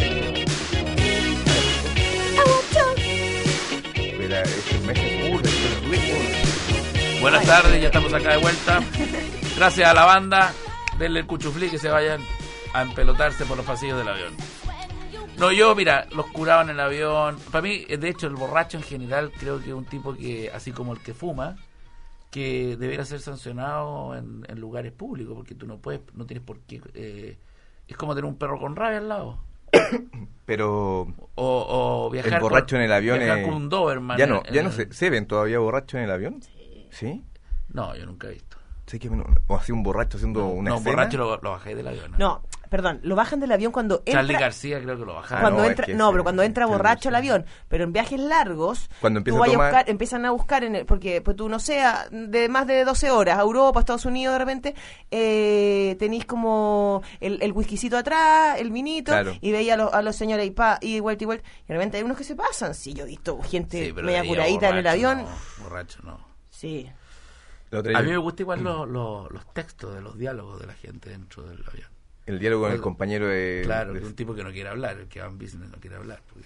Era este mes es burda, es burda. Buenas tardes, ya estamos acá de vuelta. Gracias a la banda, denle el cuchuflí que se vayan a empelotarse por los pasillos del avión. No, yo, mira, los curados en el avión. Para mí, de hecho, el borracho en general creo que es un tipo que, así como el que fuma, que debería ser sancionado en, en lugares públicos, porque tú no puedes, no tienes por qué. Eh, es como tener un perro con rabia al lado. Pero O, o viajar el borracho con, en el avión viajar es- con un Doberman. ya no, en- ya en no el- se, ¿se ven todavía borrachos en el avión? Sí. ¿Sí? No, yo nunca he visto. Sé que no, o así un borracho haciendo una no, escena. borracho lo, lo bajé del avión. No, perdón, lo bajan del avión cuando Charlie entra... García creo que lo bajaron. Cuando no, es entra, que no, ese- pero cuando entra Charlie borracho al García. avión, pero en viajes largos, Cuando empieza tú a vayas tomar- buscar, empiezan a buscar en el, porque pues tú no sé, a- de más de doce horas, a Europa, a Estados Unidos de repente, eh, tenéis como el, el whiskycito atrás, el vinito, Claro. y veía a los, a los señores y pa, y vuelta y vuelta, y de repente hay unos que se pasan, sí, yo he visto gente Sí, pero media de ahí a curadita en el borracho, avión, no, borracho no. sí. El otro A día- mí me gusta igual los, los, los textos de los diálogos de la gente dentro del avión. el diálogo con el Algo- compañero de... Claro, de- que un tipo que no quiere hablar, el que va en business no quiere hablar. Porque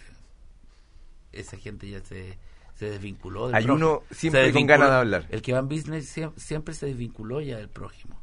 esa gente ya se, se desvinculó del Hay prójimo. uno siempre Se con desvinculó. ganas de hablar. El que va en business siem- siempre se desvinculó ya del prójimo.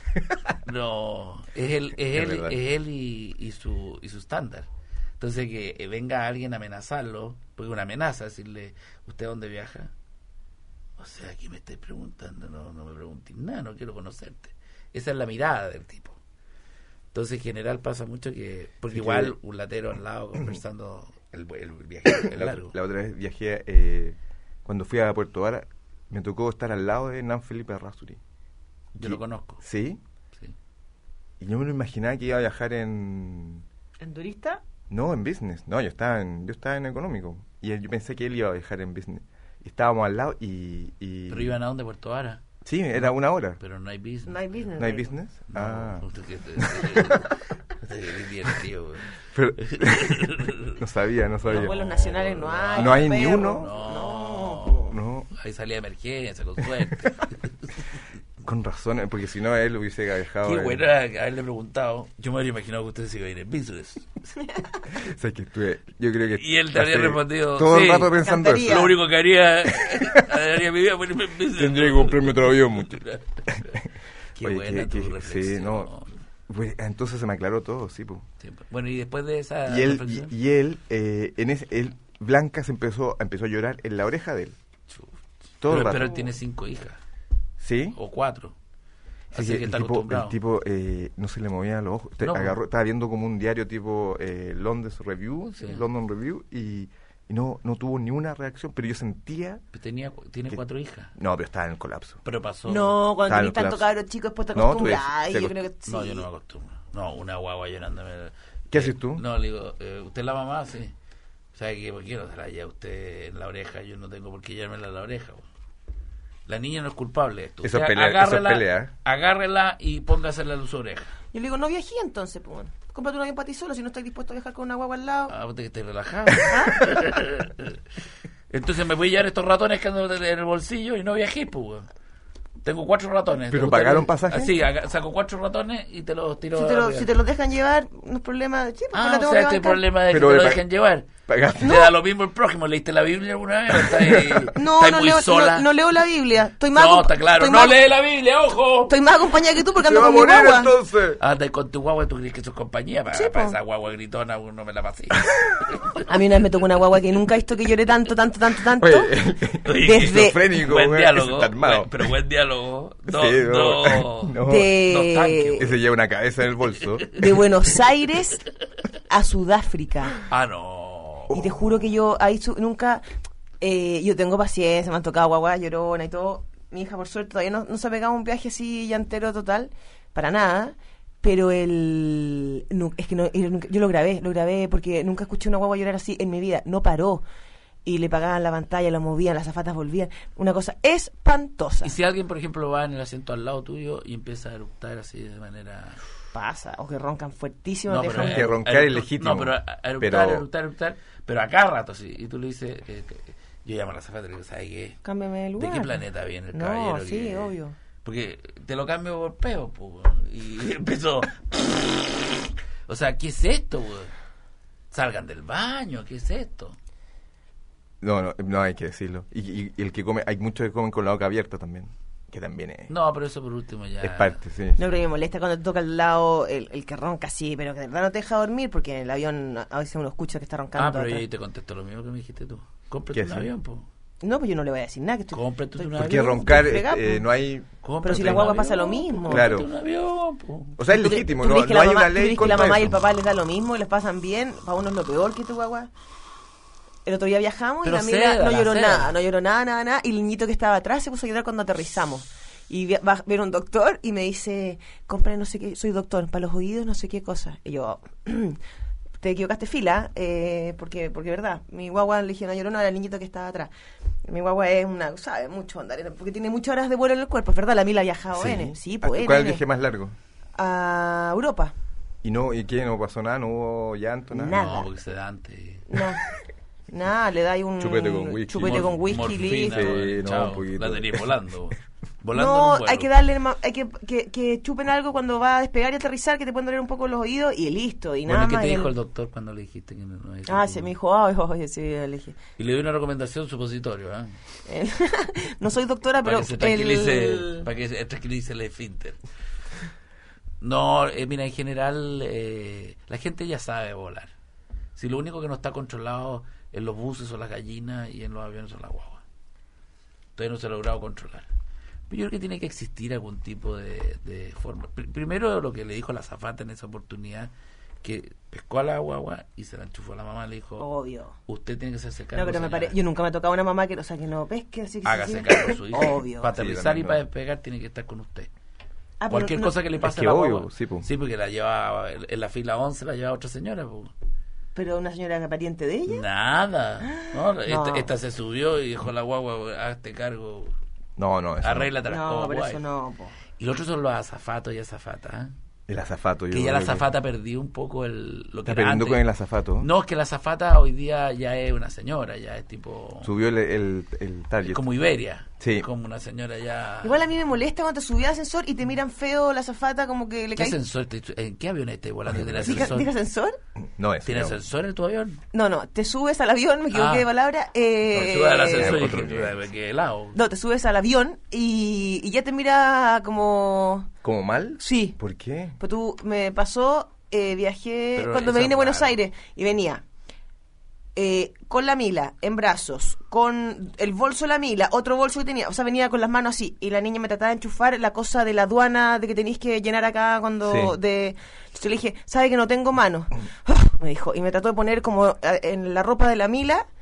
No, es él, es Es él, verdad. es él y, y su y su estándar. Entonces que eh, venga alguien a amenazarlo, porque una amenaza, decirle, ¿usted a dónde viaja? O sea, aquí me estáis preguntando, no, no me preguntes nada, no quiero conocerte. Esa es la mirada del tipo. Entonces, en general pasa mucho que, porque Sí, igual que- un latero al lado conversando, el, el viaje es la, largo. la otra vez viajé, eh, cuando fui a Puerto Vara, me tocó estar al lado de Nan Felipe Arrasturi. Yo Y- lo conozco. ¿Sí? Sí. Y yo me lo imaginaba que iba a viajar en... ¿En turista? No, en business. No, yo estaba en, yo estaba en económico. Y él- yo pensé que él iba a viajar en business. Y estábamos al lado y... y... Pero iban a dónde, Puerto Vara, Sí, era una hora. pero no hay business. No hay business. ¿No hay ahí. business? No, Ah. usted que- usted que es divertido, güey. Pero, no sabía, no Los sabía. vuelos nacionales no hay. ¿No hay ni perro. uno? No, No, ahí salía de emergencia, con suerte. con razón, eh, porque si no él hubiese viajado. Qué en- bueno era haberle preguntado. Yo me habría imaginado que usted se iba a ir en business. O sea, que estuve, yo creo que Y él te habría pasé respondido, todo sí, el rato pensando encantaría. eso. Lo único que haría, haría mi vida ponerme en business. Tendría que comprarme otro avión, mucho. Qué Oye, buena que- tu que- reflexión. sí, no. Pues, entonces se me aclaró todo, sí, pues. Sí, bueno, y después de esa Y él, reflexión, y, y él, eh, en ese, él, Blanca se empezó, empezó a llorar en la oreja de él. Todo el pero, rato. pero él tiene cinco hijas, ¿Sí? o cuatro. Sí, Así que que el está tipo, acostumbrado. el tipo eh, no se le movían los ojos. Te No, agarró, pues. estaba viendo como un diario tipo eh, London Review, Sí. London Review, y y no no tuvo ni una reacción, pero yo sentía... Tenía, tiene que- cuatro hijas. No, pero estaba en el colapso. Pero pasó... No, cuando Estaba en tenés el tanto colapso. cabros chicos, después te No, tú acostumbras. ves, Ay, te yo acost- creo que sí. No, yo no me acostumbro. No, una guagua llorándome. ¿Qué Eh, haces tú? No, le digo, eh, ¿usted es la mamá? Sí. ¿Sabe qué? ¿Por qué no se la lleva usted en la oreja? Yo no tengo por qué llevármela en la oreja. Güey. La niña no es culpable de esto. Eso es Usted pelea- eso es agárrela, pelea, ¿eh? agárrela y póngasela en su oreja. Yo le digo, no viajé entonces, pues. Bueno. Cómprate un avión para ti solo si no estás dispuesto a viajar con una guagua al lado. Ah, usted que esté relajado. Entonces me voy a llevar estos ratones que ando en el bolsillo y no viajé, pues. Güey. Tengo cuatro ratones. ¿Pero Usted- pagaron pasaje? Sí, aga- saco cuatro ratones y te los tiro. Si te, lo, arriba. si te los dejan llevar, no es problema. Sí, porque Ah, lo o tengo sea, que este bancar. problema de que Pero te de lo pa- dejen llevar. Pagaste. Te da lo mismo el prójimo. ¿Leíste la Biblia alguna vez? ¿O estás ahí- No, estás no muy leo, sola? no, no leo la Biblia. Estoy más No, acompa- está claro. estoy No más- lee la Biblia, ojo. Estoy más acompañada que tú porque ¡Se ando va a con mi morir guagua. entonces! Anda con tu guagua, tú crees que eso es compañía. Para, Sí, para po. esa guagua gritona uno me la pasé. A mí una vez me tocó una guagua que nunca he visto que llore tanto, tanto, tanto, tanto. Oye, Desde- esquizofrénico, Buen güey, diálogo. ese está armado. buen- pero buen diálogo. No, Sí, no. no. De- Dos tanques. Ese lleva una cabeza en el bolso. De Buenos Aires a Sudáfrica. Ah, no. Y te juro que yo ahí su- nunca... eh, yo tengo paciencia, me han tocado guagua llorona y todo. Mi hija, por suerte, todavía no, no se ha pegado un viaje así llantero total. Para nada. Pero el... nu- es que no, yo nunca- yo lo grabé, lo grabé porque nunca escuché una guagua llorar así en mi vida. No paró. Y le pagaban la pantalla, la movían, las azafatas volvían. Una cosa espantosa. Y si alguien, por ejemplo, va en el asiento al lado tuyo y empieza a eructar así de manera... Pasa. O que roncan fuertísimo. No, te pero, dejan- que eh, roncar eructar- es legítimo. No, pero a- a eructar, Pero- eructar, eructar, pero a cada rato sí. Y tú le dices, eh, que- yo llamo a la azafata y le digo, ¿sabes qué? Cámbiame de ¿De lugar. qué planeta viene el No, caballero? sí, que- obvio. Porque te lo cambio por peo, pues. Y empezó... O sea, ¿qué es esto, güey? Salgan del baño, ¿qué es esto? No, no, no hay que decirlo. Y, y- y el que come, hay muchos que comen con la boca abierta también. Que también es, No, pero eso por último ya... es parte, sí. No, pero me molesta cuando te toca al lado el, el que ronca así, pero que de verdad no te deja dormir porque en el avión a veces uno escucha que está roncando. Ah, pero yo atrás. ahí te contesto lo mismo que me dijiste tú. Cómprate ¿Qué un sí? avión, pues. No, pues yo no le voy a decir nada. Que estoy, Cómprate estoy- un Porque avión, roncar, estoy fregada, eh, pues. no hay... Pero si la guagua pasa lo mismo. Claro. Un avión, po. O sea, es ¿Tú cre- legítimo, tú no, crees que no la hay mamá- una tú ley crees que la contra mamá y el eso. papá les da lo mismo y les pasan bien? Para uno es lo peor que tu guagua. El otro día viajamos Pero y la Mila cédala, no lloró cédala. nada, no lloró nada, nada, nada. Y el niñito que estaba atrás se puso a llorar cuando aterrizamos. Y vi- va a ver un doctor y me dice, compra no sé qué, soy doctor, para los oídos no sé qué cosa. Y yo, te equivocaste fila, eh, porque, porque verdad, mi guagua le dije, no lloró, no era el niñito que estaba atrás. Mi guagua es una, sabe mucho andar, porque tiene muchas horas de vuelo en el cuerpo, es verdad, la Mila ha viajado Sí. N, sí, ¿A- pues ¿Cuál es el N. viaje más largo? A Europa. ¿Y no y qué? ¿No pasó nada? ¿No hubo llanto? Nada. Nada. No, porque se da antes. Nada, nada, le da ahí un Chupete con whisky. chupete con whisky, Morfina, listo. Sí, güey, no, chao, un poquito. la tenía volando. Volando en No, un vuelo. hay que darle, ma- hay que, que, que chupen algo cuando va a despegar y aterrizar, que te pueden doler un poco los oídos y listo, y Bueno, nada ¿qué más. te y dijo el- el doctor cuando le dijiste que no, no es Ah, tu- se me dijo, ay, oye, sí, le dije. Y le dio una recomendación supositorio, ¿eh? El- no soy doctora, Para pero que se tranquilice, el... para que se tranquilice el esfínter. No, eh, mira, en general eh, la gente ya sabe volar. Si lo único que no está controlado en los buses son las gallinas y en los aviones son las guaguas. Todavía no se ha logrado controlar. Pero yo creo que tiene que existir algún tipo de, de forma. Pr- primero lo que le dijo la azafata en esa oportunidad, que pescó a la guagua y se la enchufó a la mamá, le dijo, Obvio. usted tiene que hacerse cargo. No, pero me señora. pare... yo nunca me ha tocado una mamá que, o sea, que no pesque, así que Hágase sí. cargo de su hijo. Obvio. Para Sí, aterrizar también y para no. despegar tiene que estar con usted. Ah, pero Cualquier no- cosa que le pase Es que a la obvio, guagua. sí, po. porque la llevaba en en la fila once, la llevaba otra señora. Po. Pero una señora que pariente de ella. Nada. No, No. Esta, esta se subió y dijo a la guagua, hazte cargo, No, no, eso no. arréglate las No, cosas, pero guay. eso no, po. Y los otros son los azafatos y azafatas. ¿eh? El azafato. yo Que ya creo la que- azafata perdió un poco el, lo que Está era perdiendo antes. con el azafato. No, es que la azafata hoy día ya es una señora, ya es tipo... Subió el, el, el target. es como Iberia. Sí. Es como una señora ya... Igual a mí me molesta cuando te subí al ascensor y te miran feo la azafata como que le ¿Qué cae. ascensor? te- ¿En qué avión estás volando? ¿Tiene ¿Diga, ascensor? diga ascensor? No, es. ¿Tiene no. ascensor en tu avión? No, no, te subes al avión, me equivoqué Ah. de palabra. Eh, No, sube al ascensor y otro dije, nivel. me quedé helado. No, te subes al avión y, y ya te mira como... ¿Como mal? Sí. ¿Por qué? Pues tú, me pasó, eh, viajé, Pero cuando me esa vine a Buenos rara. Aires y venía eh, con la Mila en brazos, con el bolso de la Mila, otro bolso que tenía, o sea, venía con las manos así y la niña me trataba de enchufar la cosa de la aduana de que tenéis que llenar acá cuando Sí. de yo le dije, ¿sabe que no tengo manos? Me dijo, y me trató de poner como eh, en la ropa de la Mila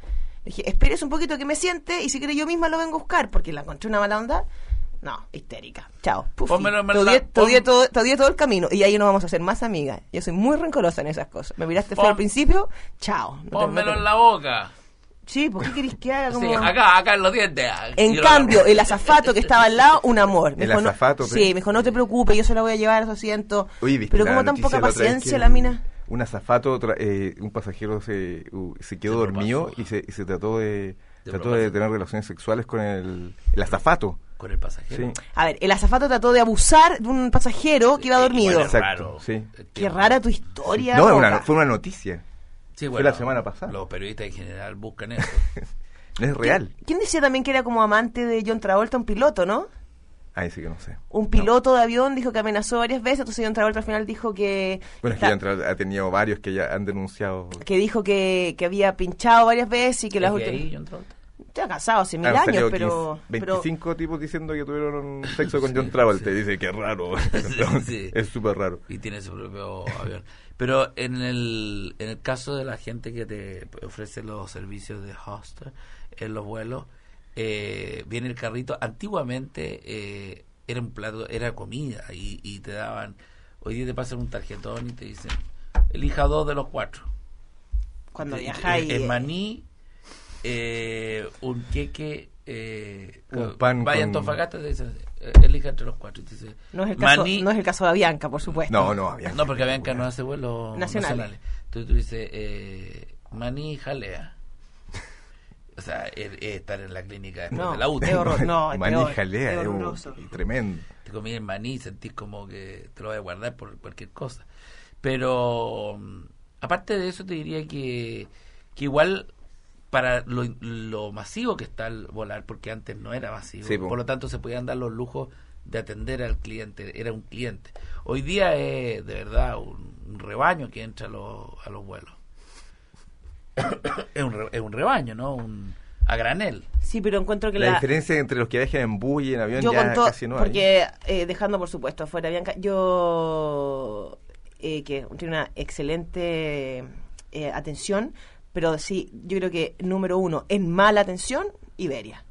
Le dije, espérese un poquito que me siente y si quiere yo misma lo vengo a buscar, porque la encontré una mala onda. No, histérica. Chao. Puf, Pónmelo en te la- odié, te pon- odié todo, te odié todo el camino. Y ahí no vamos a ser más amigas. Yo soy muy rencorosa en esas cosas. Me miraste feo Pon- al principio, chao. No te- Pónmelo no te- en la boca. Sí, ¿por qué querés que haga como...? Sí, acá, acá en los dientes. En Y lo cambio, agarro. el azafato que estaba al lado, un amor. Me El dijo, no- azafato, Sí, pero- me dijo, no te preocupes, yo se la voy a llevar a su asiento. Oye, ¿viste Pero la como tan noticia poca la otra vez paciencia que la mina. Un azafato, tra- eh, un pasajero se, uh, se quedó Se dormido propasó. y se, y se trató de, De trató de propósito. tener relaciones sexuales con el, el azafato. Con el pasajero. Sí. A ver, el azafato trató de abusar de un pasajero que iba dormido. Igual es Exacto, raro. sí. Qué rara tu historia. No, es Roca. una, fue una noticia. Sí, fue la semana pasada. Los periodistas en general buscan eso. No es real. ¿Quién decía también que era como amante de John Travolta, un piloto, no? Ahí sí que no sé. Un piloto de avión dijo que amenazó varias veces, entonces John Travolta al final dijo que... Bueno, es que está- ya entra- ha tenido varios que ya han denunciado. que dijo que, que había pinchado varias veces y que las ¿Es últimas... gay, John Travolta? Está casado hace mil Han años, salido pero... quince, pero veinticinco tipos diciendo que tuvieron sexo con Sí, John Travolta. sí. Y dice que es raro. sí. Es súper raro. Y tiene su propio avión. Pero en el, en el caso de la gente que te ofrece los servicios de hostel en los vuelos, eh, viene el carrito. Antiguamente eh, era un plato, era comida y, y te daban, hoy día te pasan un tarjetón y te dicen, elija dos de los cuatro. cuando Y- viajáis... el, el maní, eh, un queque, eh, Un pan vaya en con- Antofagasta, te dicen, eh, elija entre los cuatro. Y te dice, no, es el caso, maní, no es el caso de Avianca, por supuesto. No, no, había. no, porque Avianca no hace vuelos Nacionales. nacionales. Entonces tú dices, eh, maní jalea. O sea, es, es estar en la clínica después No, de la U T. es horror- no, es Maní peor, jalea, es es un- horroroso. tremendo. Te comí el maní y sentís como que te lo vas a guardar por cualquier cosa. Pero, mm, aparte de eso, te diría que, que igual para lo, lo masivo que está el volar, porque antes no era masivo, Sí, po. por lo tanto se podían dar los lujos de atender al cliente, era un cliente. Hoy día es de verdad un, un rebaño que entra a los, a los vuelos. es, un, re- es un rebaño, ¿no? Un, a granel. Sí, pero encuentro que La, la... diferencia entre los que viajan en bus y en avión yo ya con todo, casi no hay. porque eh, dejando por supuesto afuera Bianca, yo eh, que tiene una excelente eh, atención, pero sí, yo creo que número uno en mala atención, Iberia.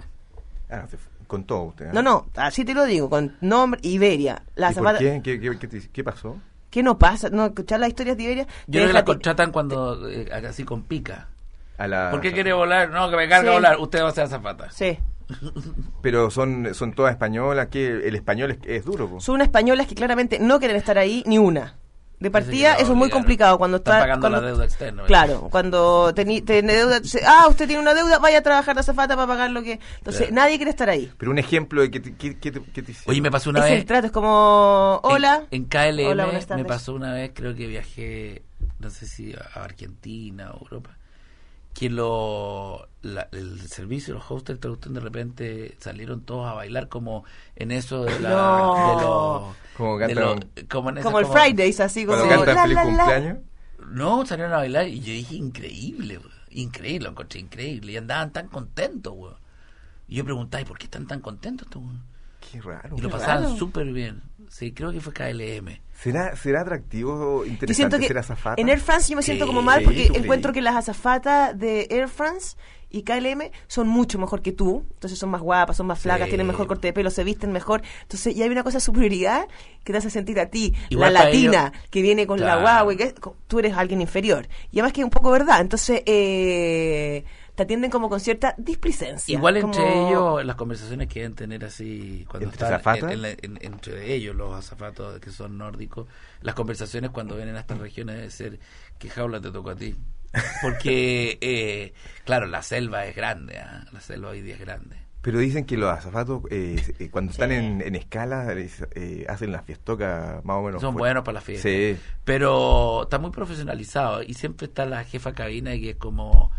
Ah, se- con todo usted. ¿eh? No, no, así te lo digo, con nombre Iberia. La ¿Y por zapata- qué? ¿Qué, qué, qué te- qué pasó? ¿Qué no pasa? ¿No escuchar las historias de Iberia? Yo Te creo que deja la ti- contratan cuando, eh, así con pica. A la, ¿Por qué quiere volar? No, que me carga Sí. volar. Usted va a ser azafata. Sí. Pero son, son todas españolas, que el español es, es duro. Po. Son unas españolas que claramente no quieren estar ahí, ni una. De Parece partida, que la eso es muy obligaron. complicado cuando Están está... pagando cuando- la deuda externa. ¿verdad? Claro, cuando teni- tiene deuda, se- ah, usted tiene una deuda, vaya a trabajar de azafata para pagar lo que... Entonces, Claro. nadie quiere estar ahí. Pero un ejemplo de que te, que, que te, que te hicieron. Oye, me pasó una Es vez... el trato, es como, hola. En, en K L M Hola, buenas me tardes. pasó una vez, creo que viajé, no sé si a a Argentina o Europa, que lo, la- el servicio, los hostels traductores de repente salieron todos a bailar como en eso de la... No. De los, Como de cantan- los- como en esas Como el como- Fridays, así como... Cuando cantan la, feliz la, la. cumpleaños. No, salieron a bailar y yo dije, increíble, weón. Increíble, lo encontré increíble. Y andaban tan contentos, weón. Y yo preguntaba, ¿y por qué están tan contentos estos weón? Qué raro. Y lo Qué pasaban raro. súper bien. Sí, creo que fue K L M. ¿Será, ¿Será atractivo, Yo siento interesante que ser azafata? en Air France yo me siento Sí, como mal sí, porque ¿tú creí? encuentro que las azafatas de Air France y K L M son mucho mejor que tú, entonces son más guapas, son más flacas, Sí. tienen mejor corte de pelo, se visten mejor, entonces y hay una cosa de superioridad que te hace sentir a ti, Igual la para latina que viene con la Claro. guagua y que tú eres alguien inferior, y además que es un poco verdad, entonces eh, te atienden como con cierta displicencia. Igual entre como- ellos, las conversaciones que deben tener así, cuando ¿Entre están azafatas? en- en- en- entre ellos, los azafatos que son nórdicos, las conversaciones cuando vienen a estas regiones debe ser, ¿qué jaula te tocó a ti? Porque, eh, claro, la selva es grande, ¿ah? La selva hoy día es grande. Pero dicen que los azafatos, eh, eh, cuando Sí. están en, en escala, eh, hacen las fiestocas más o menos. Son fuertes. buenos para la fiesta. Sí. Pero está muy profesionalizado y siempre está la jefa cabina que es como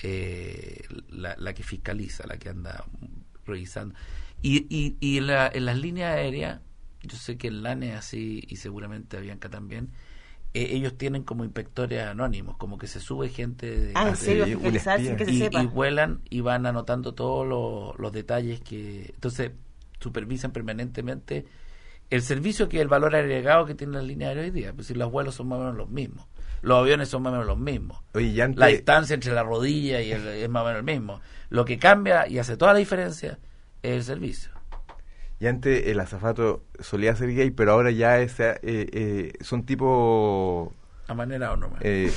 eh, la, la que fiscaliza, la que anda revisando. Y, y, y en, la- en las líneas aéreas, yo sé que en LANE así y seguramente Avianca también, eh, ellos tienen como inspectores anónimos, como que se sube gente de, Ah, ¿en de- serio? Sí, Fiscalizar un sin que se y, sepa. y vuelan y van anotando todos los, los detalles que entonces supervisan permanentemente el servicio, que es el valor agregado que tiene la línea aérea hoy día, pues si los vuelos son más o menos los mismos. Los aviones son más o menos los mismos. Oye, y antes... La distancia entre la rodilla y el, es más o menos el mismo. Lo que cambia y hace toda la diferencia es el servicio. Y antes el azafato solía ser gay, pero ahora ya es, eh, eh, son tipo... ¿Amanerado nomás? Eh,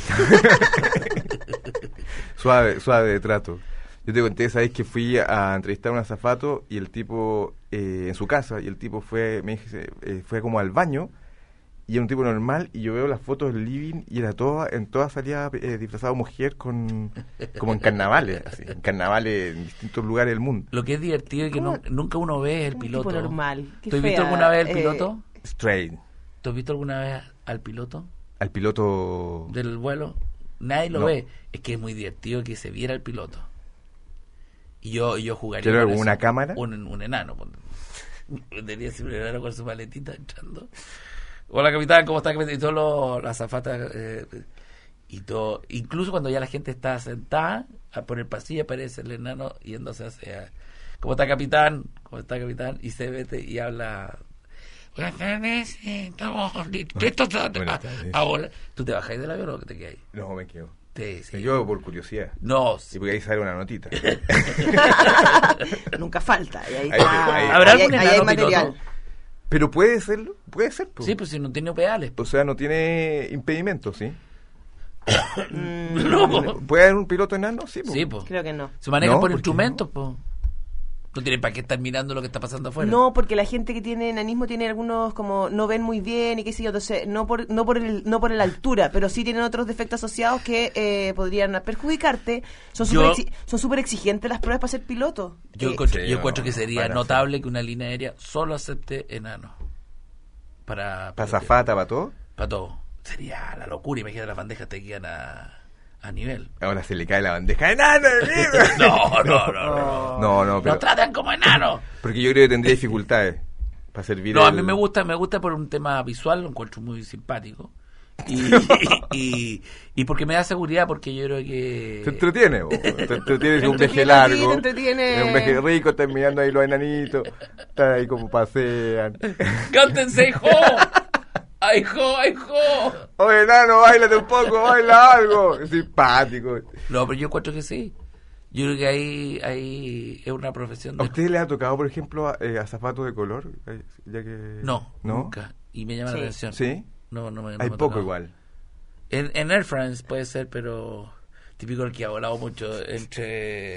suave, suave de trato. Yo te conté, ¿sabes? Que fui a entrevistar a un azafato y el tipo, eh, en su casa, y el tipo fue, me dije, eh, fue como al baño, y era un tipo normal, y yo veo las fotos del living, y era toda, en todas salía eh, disfrazado mujer con, como en carnavales, así, en carnavales en distintos lugares del mundo. Lo que es divertido y que no, nunca uno ve es el piloto. Un tipo normal. Qué ¿Tú has fea, visto alguna vez el eh, piloto? Straight. ¿Tú has visto alguna vez al piloto Al piloto... del vuelo? Nadie lo No. ve. Es que es muy divertido que se viera el piloto. Y yo, yo jugaría ¿Quiero con alguna eso. cámara? Un, un enano. Tendría siempre un enano con su maletita entrando. Hola, capitán, ¿cómo está? Y todos los, las azafatas, eh, y todo. Incluso cuando ya la gente está sentada, a- por el pasillo aparece el enano yéndose hacia... ¿Cómo está, capitán? ¿Cómo está, capitán? Y se mete y habla... Buenas tardes, eh, estamos listos a, Buenas tardes. a volar. ¿Tú te bajáis del avión o que te quedáis? No, me quedo. Te, sí. Me quedo por curiosidad. No, Sí, porque ahí sale una notita. Nunca falta. Y ahí Ahí- está. ahí- ¿Habrá ahí- algún ahí hay enano material. piloto? Pero puede serlo, puede ser. po. sí, pues si no tiene pedales. O sea, no tiene impedimento, ¿sí? Mm, No, ¿Puede haber un piloto enano? Sí, po. sí, pues. creo que no. Se manejan No, por ¿por qué instrumentos, pues. No tienen para qué estar mirando lo que está pasando afuera. No, porque la gente que tiene enanismo tiene algunos como no ven muy bien y qué sé yo, entonces no por no por el no por la altura, pero sí tienen otros defectos asociados que eh, podrían perjudicarte. Son Yo- súper exi- son súper exigentes las pruebas para ser piloto. Yo, Eh, encuentro, sí, yo no, encuentro que sería para notable que una línea aérea solo acepte enanos. Para, ¿Para zafata, para todo? Para todo. Sería la locura. Imagínate, las bandejas te quedan a, a nivel. Ahora se le cae la bandeja. ¡Enano! No, no, no, no. No, no, pero... Nos tratan como enanos. Porque yo creo que tendría dificultades para servir No, a el- mí me gusta, me gusta por un tema visual, lo encuentro muy simpático. Y, y, y porque me da seguridad, porque yo creo que... Te entretiene, vos. Te entretiene, es un Te viaje entretiene a ti, largo. te entretiene. Es un viaje rico, estás mirando ahí los enanitos. Están ahí como pasean. ¡Cántense, hijo! ¡Ay, hijo, ay, hijo! Oye, enano, bailate un poco, baila algo. Es simpático. No, pero yo encuentro que sí. Yo creo que ahí, ahí es una profesión ¿A de... ustedes les ha tocado, por ejemplo, a, eh, a zapatos de color? Eh, Ya que... No, ¿No? nunca. Y me llama Sí. la atención. ¿Sí? No, no me, no Hay me ha poco tocado. igual. En, en Air France puede ser, pero típico el que ha volado mucho entre...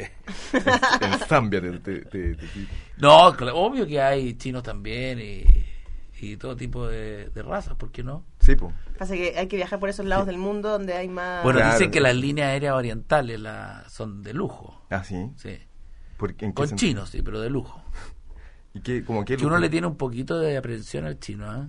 En Zambia te, te, te- te- No, cl- obvio que hay chinos también y, y todo tipo de, de razas, ¿por qué no? Sí, pues. Pasa que hay que viajar por esos lados del mundo donde hay más... Bueno, Claro. dicen que las líneas aéreas orientales la, son de lujo, Ah, sí. sí. Porque, ¿en qué Con sentido? chinos, sí, pero de lujo. ¿Y qué, como qué Que uno lujo? le tiene un poquito de aprensión al chino, ¿eh?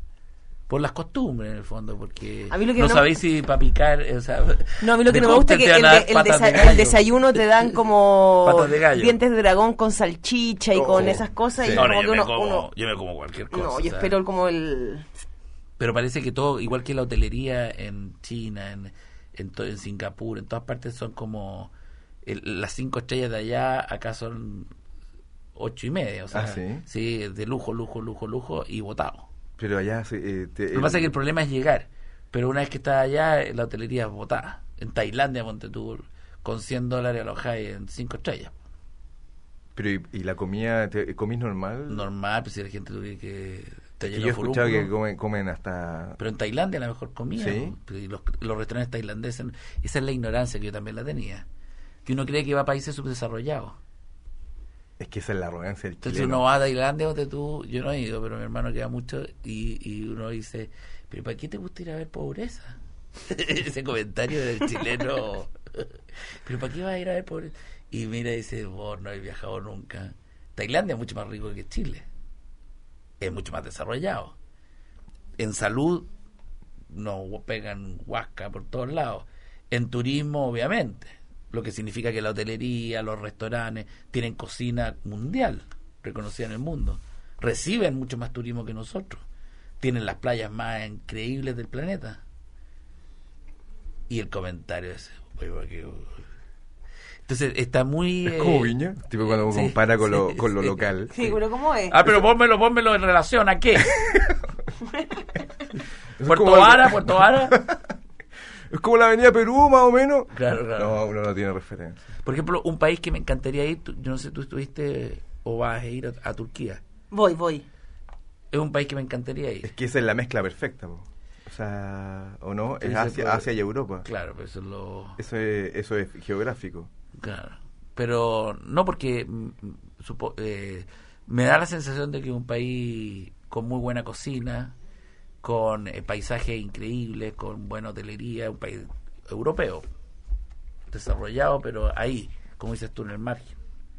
Por las costumbres, en el fondo, porque A mí lo que no, no- sabéis si para picar, o sea... No, a mí lo que de no me gusta es cóctel que te el, van a de- dar el patas desa- de el gallo. desayuno te dan como Patas de gallo. dientes de dragón con salchicha y Oh. con esas cosas Sí. y No, como no, que yo, me uno, como, uno- yo me como cualquier cosa. no, o yo sea, espero como el Pero parece que todo, igual que la hotelería en China, en, en, to- en Singapur, en todas partes son como el- las cinco estrellas de allá, acá son ocho y media, o sea, Ah, ¿sí? sí, de lujo, lujo, lujo, lujo y botado. Pero allá... se, eh, te- Lo que pasa es que el problema es llegar, pero una vez que estás allá, la hotelería es botada. En Tailandia, ponte tú, con cien dólares alojáis en cinco estrellas. Pero ¿y, y la comida? Te, ¿Comís normal? Normal, pues si la gente tuviera que... Está Que lleno yo he de escuchado que furúnculos. comen, comen hasta... Pero en Tailandia la mejor comida. ¿Sí? ¿no? Pues, y los, los restaurantes tailandeses, esa es la ignorancia que yo también la tenía. Que uno cree que va a países subdesarrollados. Es que esa es la arrogancia del Entonces chileno. uno va a Tailandia, donde tú, yo no he ido, pero mi hermano queda mucho, y, y uno dice, ¿pero para qué te gusta ir a ver pobreza? Ese comentario del chileno, ¿pero para qué vas a ir a ver pobreza? Y mira, dice, vos no he viajado nunca. Tailandia es mucho más rico que Chile. Es mucho más desarrollado. En salud nos pegan huasca por todos lados. En turismo, obviamente. Lo que significa que la hotelería, los restaurantes tienen cocina mundial, reconocida en el mundo. Reciben mucho más turismo que nosotros. Tienen las playas más increíbles del planeta. Y el comentario es... Entonces está muy... Es eh, como Viña, tipo cuando uno sí, compara con, lo, sí, con lo sí. local. sí, pero ¿cómo es? Ah, pero pónmelo, pónmelo en relación a qué. Es Puerto como algo- Vara, Puerto Vara. Es como la avenida Perú, más o menos. Claro, claro. No, uno no tiene referencia. Por ejemplo, un país que me encantaría ir, tú- yo no sé, tú estuviste o vas a ir a, a Turquía. Voy, voy. Es un país que me encantaría ir. Es que esa es la mezcla perfecta, po. O sea, ¿o no? Sí, Es se Asia, puede. Asia y Europa. Claro, pero eso es lo... Eso es, eso es geográfico. Claro. Pero no porque mm, supo- eh, me da la sensación de que es un país con muy buena cocina, con eh, paisajes increíbles, con buena hotelería, un país europeo, desarrollado, pero ahí, como dices tú, en el margen,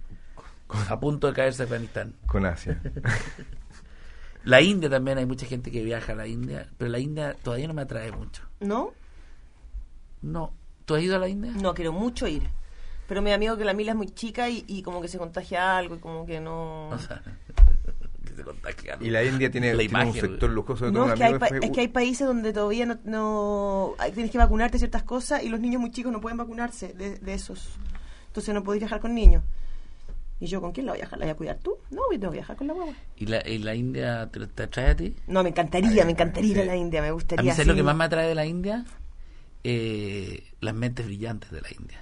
a punto de caerse Afganistán. Con Asia. La India también, hay mucha gente que viaja a la India, pero la India todavía no me atrae mucho. ¿No? No. ¿Tú has ido a la India? No, quiero mucho ir. Pero me da miedo que la Mila es muy chica y, y como que se contagia algo y como que no... O sea, que se contagia algo. Y la India tiene, La tiene un imagen, sector lujoso. Yo tengo No, un es que, hay amigo pa- fue- es que hay países donde todavía no, no hay- tienes que vacunarte ciertas cosas y los niños muy chicos no pueden vacunarse de, de esos. Entonces no podéis viajar con niños. ¿Y yo con quién la voy a viajar? ¿La voy a cuidar tú? No, yo tengo que viajar con la guagua. ¿Y la, y la India te, te atrae a ti? No, me encantaría, me encantaría ir Sí. a la India, me gustaría. A mí, ¿sabes así. lo que más me atrae de la India? Eh, las mentes brillantes de la India.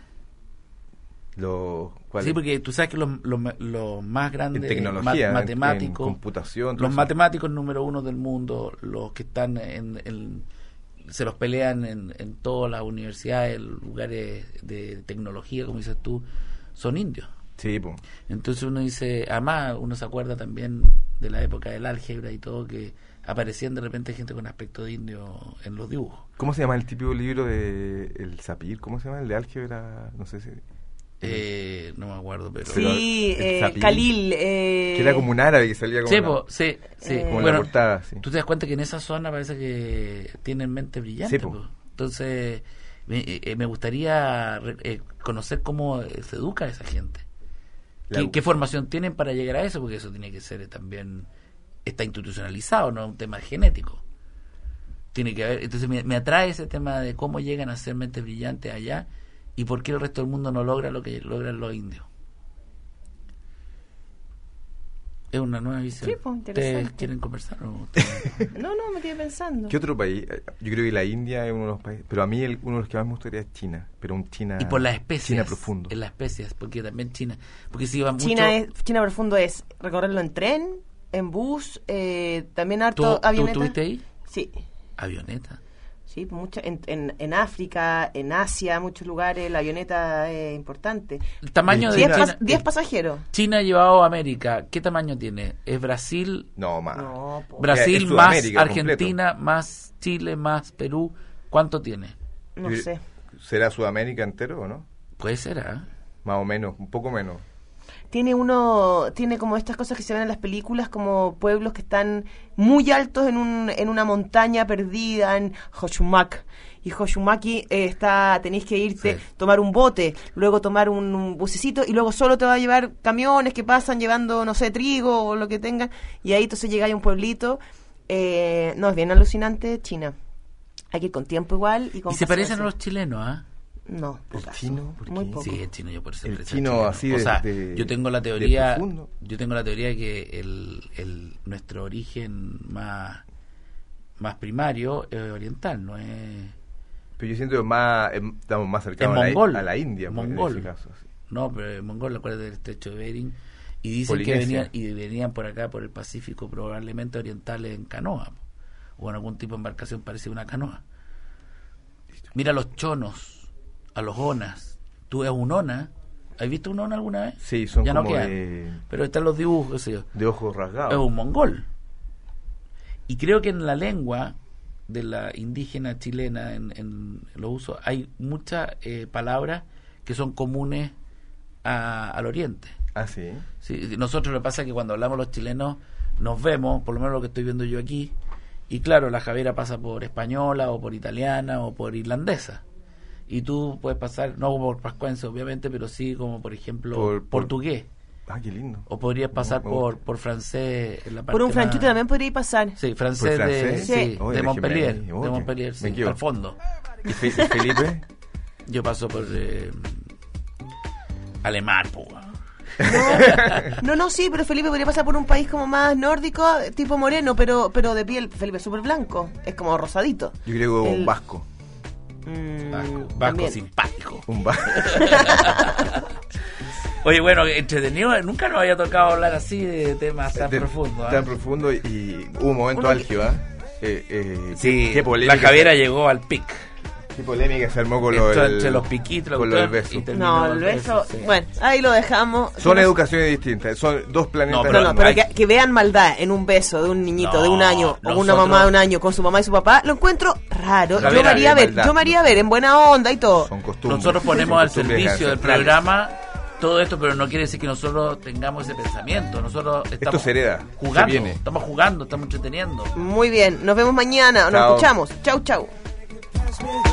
Lo, ¿cuál Sí, es? porque tú sabes que los, los, los más grandes En tecnología, ma- en- matemáticos, en computación, todo los eso. matemáticos número uno del mundo, los que están en, en- se los pelean en, en todas las universidades, lugares de tecnología, como dices tú, son indios. Sí, po. Entonces uno dice, además uno se acuerda también de la época del álgebra y todo, que aparecían de repente gente con aspecto de indio en los dibujos. ¿Cómo se llama el típico libro de el Sapir? ¿Cómo se llama? El de álgebra, no sé si... Eh, no me acuerdo, pero... Pero Sí, el eh, Zapir, Khalil. Eh, Que era como un árabe que salía como, Sí, una- po, sí, sí. Eh, como en Bueno, la portada, sí. tú te das cuenta que en esa zona parece que tienen mente brillante. Sí, po. po. Entonces, me, eh, me gustaría re- eh, conocer cómo eh, se educa a esa gente. La- ¿Qué, qué formación tienen para llegar a eso? Porque eso tiene que ser eh, también, está institucionalizado, no es un tema genético. Tiene que haber, entonces me, me atrae ese tema de cómo llegan a ser mentes brillantes allá y por qué el resto del mundo no logra lo que logran los indios. Es una nueva visión. Sí, pues, interesante. ¿Ustedes quieren conversar? O ustedes- No, no, me quedé pensando. ¿Qué otro país? Eh, Yo creo que la India es uno de los países, pero a mí el- uno de los que más me gustaría es China, pero un China... Y por las especies. China profundo. En las especies, porque también China. Porque si iba mucho. China, es, China profundo es recorrerlo en tren, en bus, eh, también ¿Tú, harto tú avioneta. estuviste ahí? Sí, Avioneta. sí, pues mucha- en, en, en África, en Asia, muchos lugares, la avioneta es importante. El tamaño de Diez, China. pas- diez pasajeros. China llevado a América, ¿qué tamaño tiene? ¿Es Brasil? No, más. No, po. Brasil es más Sudamérica Argentina, más Chile, más Perú. ¿Cuánto tiene? no Yo- sé. ¿Será Sudamérica entero o no? Puede ser, ¿ah? Más o menos, un poco menos. Tiene uno, tiene como estas cosas que se ven en las películas, como pueblos que están muy altos en, un, en una montaña perdida en Hoshumak. Y Hoshumaki eh, está, tenéis que irte, Sí. tomar un bote, luego tomar un, un bucecito y luego solo te va a llevar camiones que pasan llevando, no sé, trigo o lo que tengan. Y ahí entonces llegáis a un pueblito. Eh, no, es bien alucinante China. Hay que ir con tiempo igual y con Y se parecen a paciencia. los chilenos, ¿ah? No, ¿El pocaso, chino? ¿Por muy qué? poco. Sí, el chino yo por eso El parece chino chileno. así O de- sea, de- yo tengo la de teoría, profundo. yo tengo la teoría que el, el nuestro origen más más primario es oriental, no es Pero yo siento que más, em, estamos más cercanos Es a la, mongol. a la India, pues, Mongol. en ese caso. Sí. no, pero el mongol, acuérdate del estrecho de Bering y dicen que Polinesia. venían y venían por acá por el Pacífico probablemente orientales en canoa o en algún tipo de embarcación parecida a una canoa. Mira a los chonos, a los onas. Tú eres un ona. ¿Has visto un ona alguna vez? Sí, son Ya no como quedan. de, Pero están los dibujos, qué sé yo. de ojos rasgados. Es un mongol. Y creo que en la lengua de la indígena chilena, en, en los usos, hay muchas eh, palabras que son comunes a- al oriente. Ah, sí. Sí, nosotros lo que pasa es que cuando hablamos los chilenos nos vemos, por lo menos lo que estoy viendo yo aquí, y claro, la Javiera pasa por española o por italiana o por irlandesa. Y tú puedes pasar, no por pascuense obviamente, pero sí como por ejemplo Por- por- portugués. Ah, qué lindo. O podrías pasar Me por, gusta. por francés en la parte Por un más- franchute también podría pasar. Sí, francés, ¿Por de, francés? sí, Sí. Oye, de déjeme Montpellier, ahí, de oye, Montpellier, me sí, equivoco. al fondo. ¿Y Fe- y Felipe? Yo paso por eh, alemán, po. No, no, sí, pero Felipe podría pasar por un país como más nórdico, tipo moreno, pero pero de piel. Felipe es súper blanco, es como rosadito. Yo creo que El- un vasco. Mm, Vasco, vasco también. simpático. Un ba- Oye, bueno, entretenido. Nunca nos había tocado hablar así de temas tan de- profundos. ¿eh? Tan profundo y, y hubo un momento Uno que- álgido, ¿ah? Eh, eh, Sí, qué polémica. la Javiera llegó al pic. Qué polémica se armó con lo Entró del... entre los piquitos, la con lo del cuestión, beso. y terminó No, con el el beso. sí. Bueno, ahí lo dejamos. Son No- educaciones distintas, son dos planetas. No, No, no, pero hay- que, que vean maldad en un beso de un niñito No, de un año o una nosotros- mamá de un año con su mamá y su papá, lo encuentro raro. Javier, yo me haría hay ver, maldad. yo me haría ver en buena onda y todo. Son costumbres. Nosotros ponemos son al costumbres servicio del ancestrales. programa todo esto, pero no quiere decir que nosotros tengamos ese pensamiento. Nosotros estamos se hereda, jugando, se viene. estamos jugando, estamos entreteniendo. Muy bien, nos vemos mañana, nos Chao. escuchamos. Chau, chau.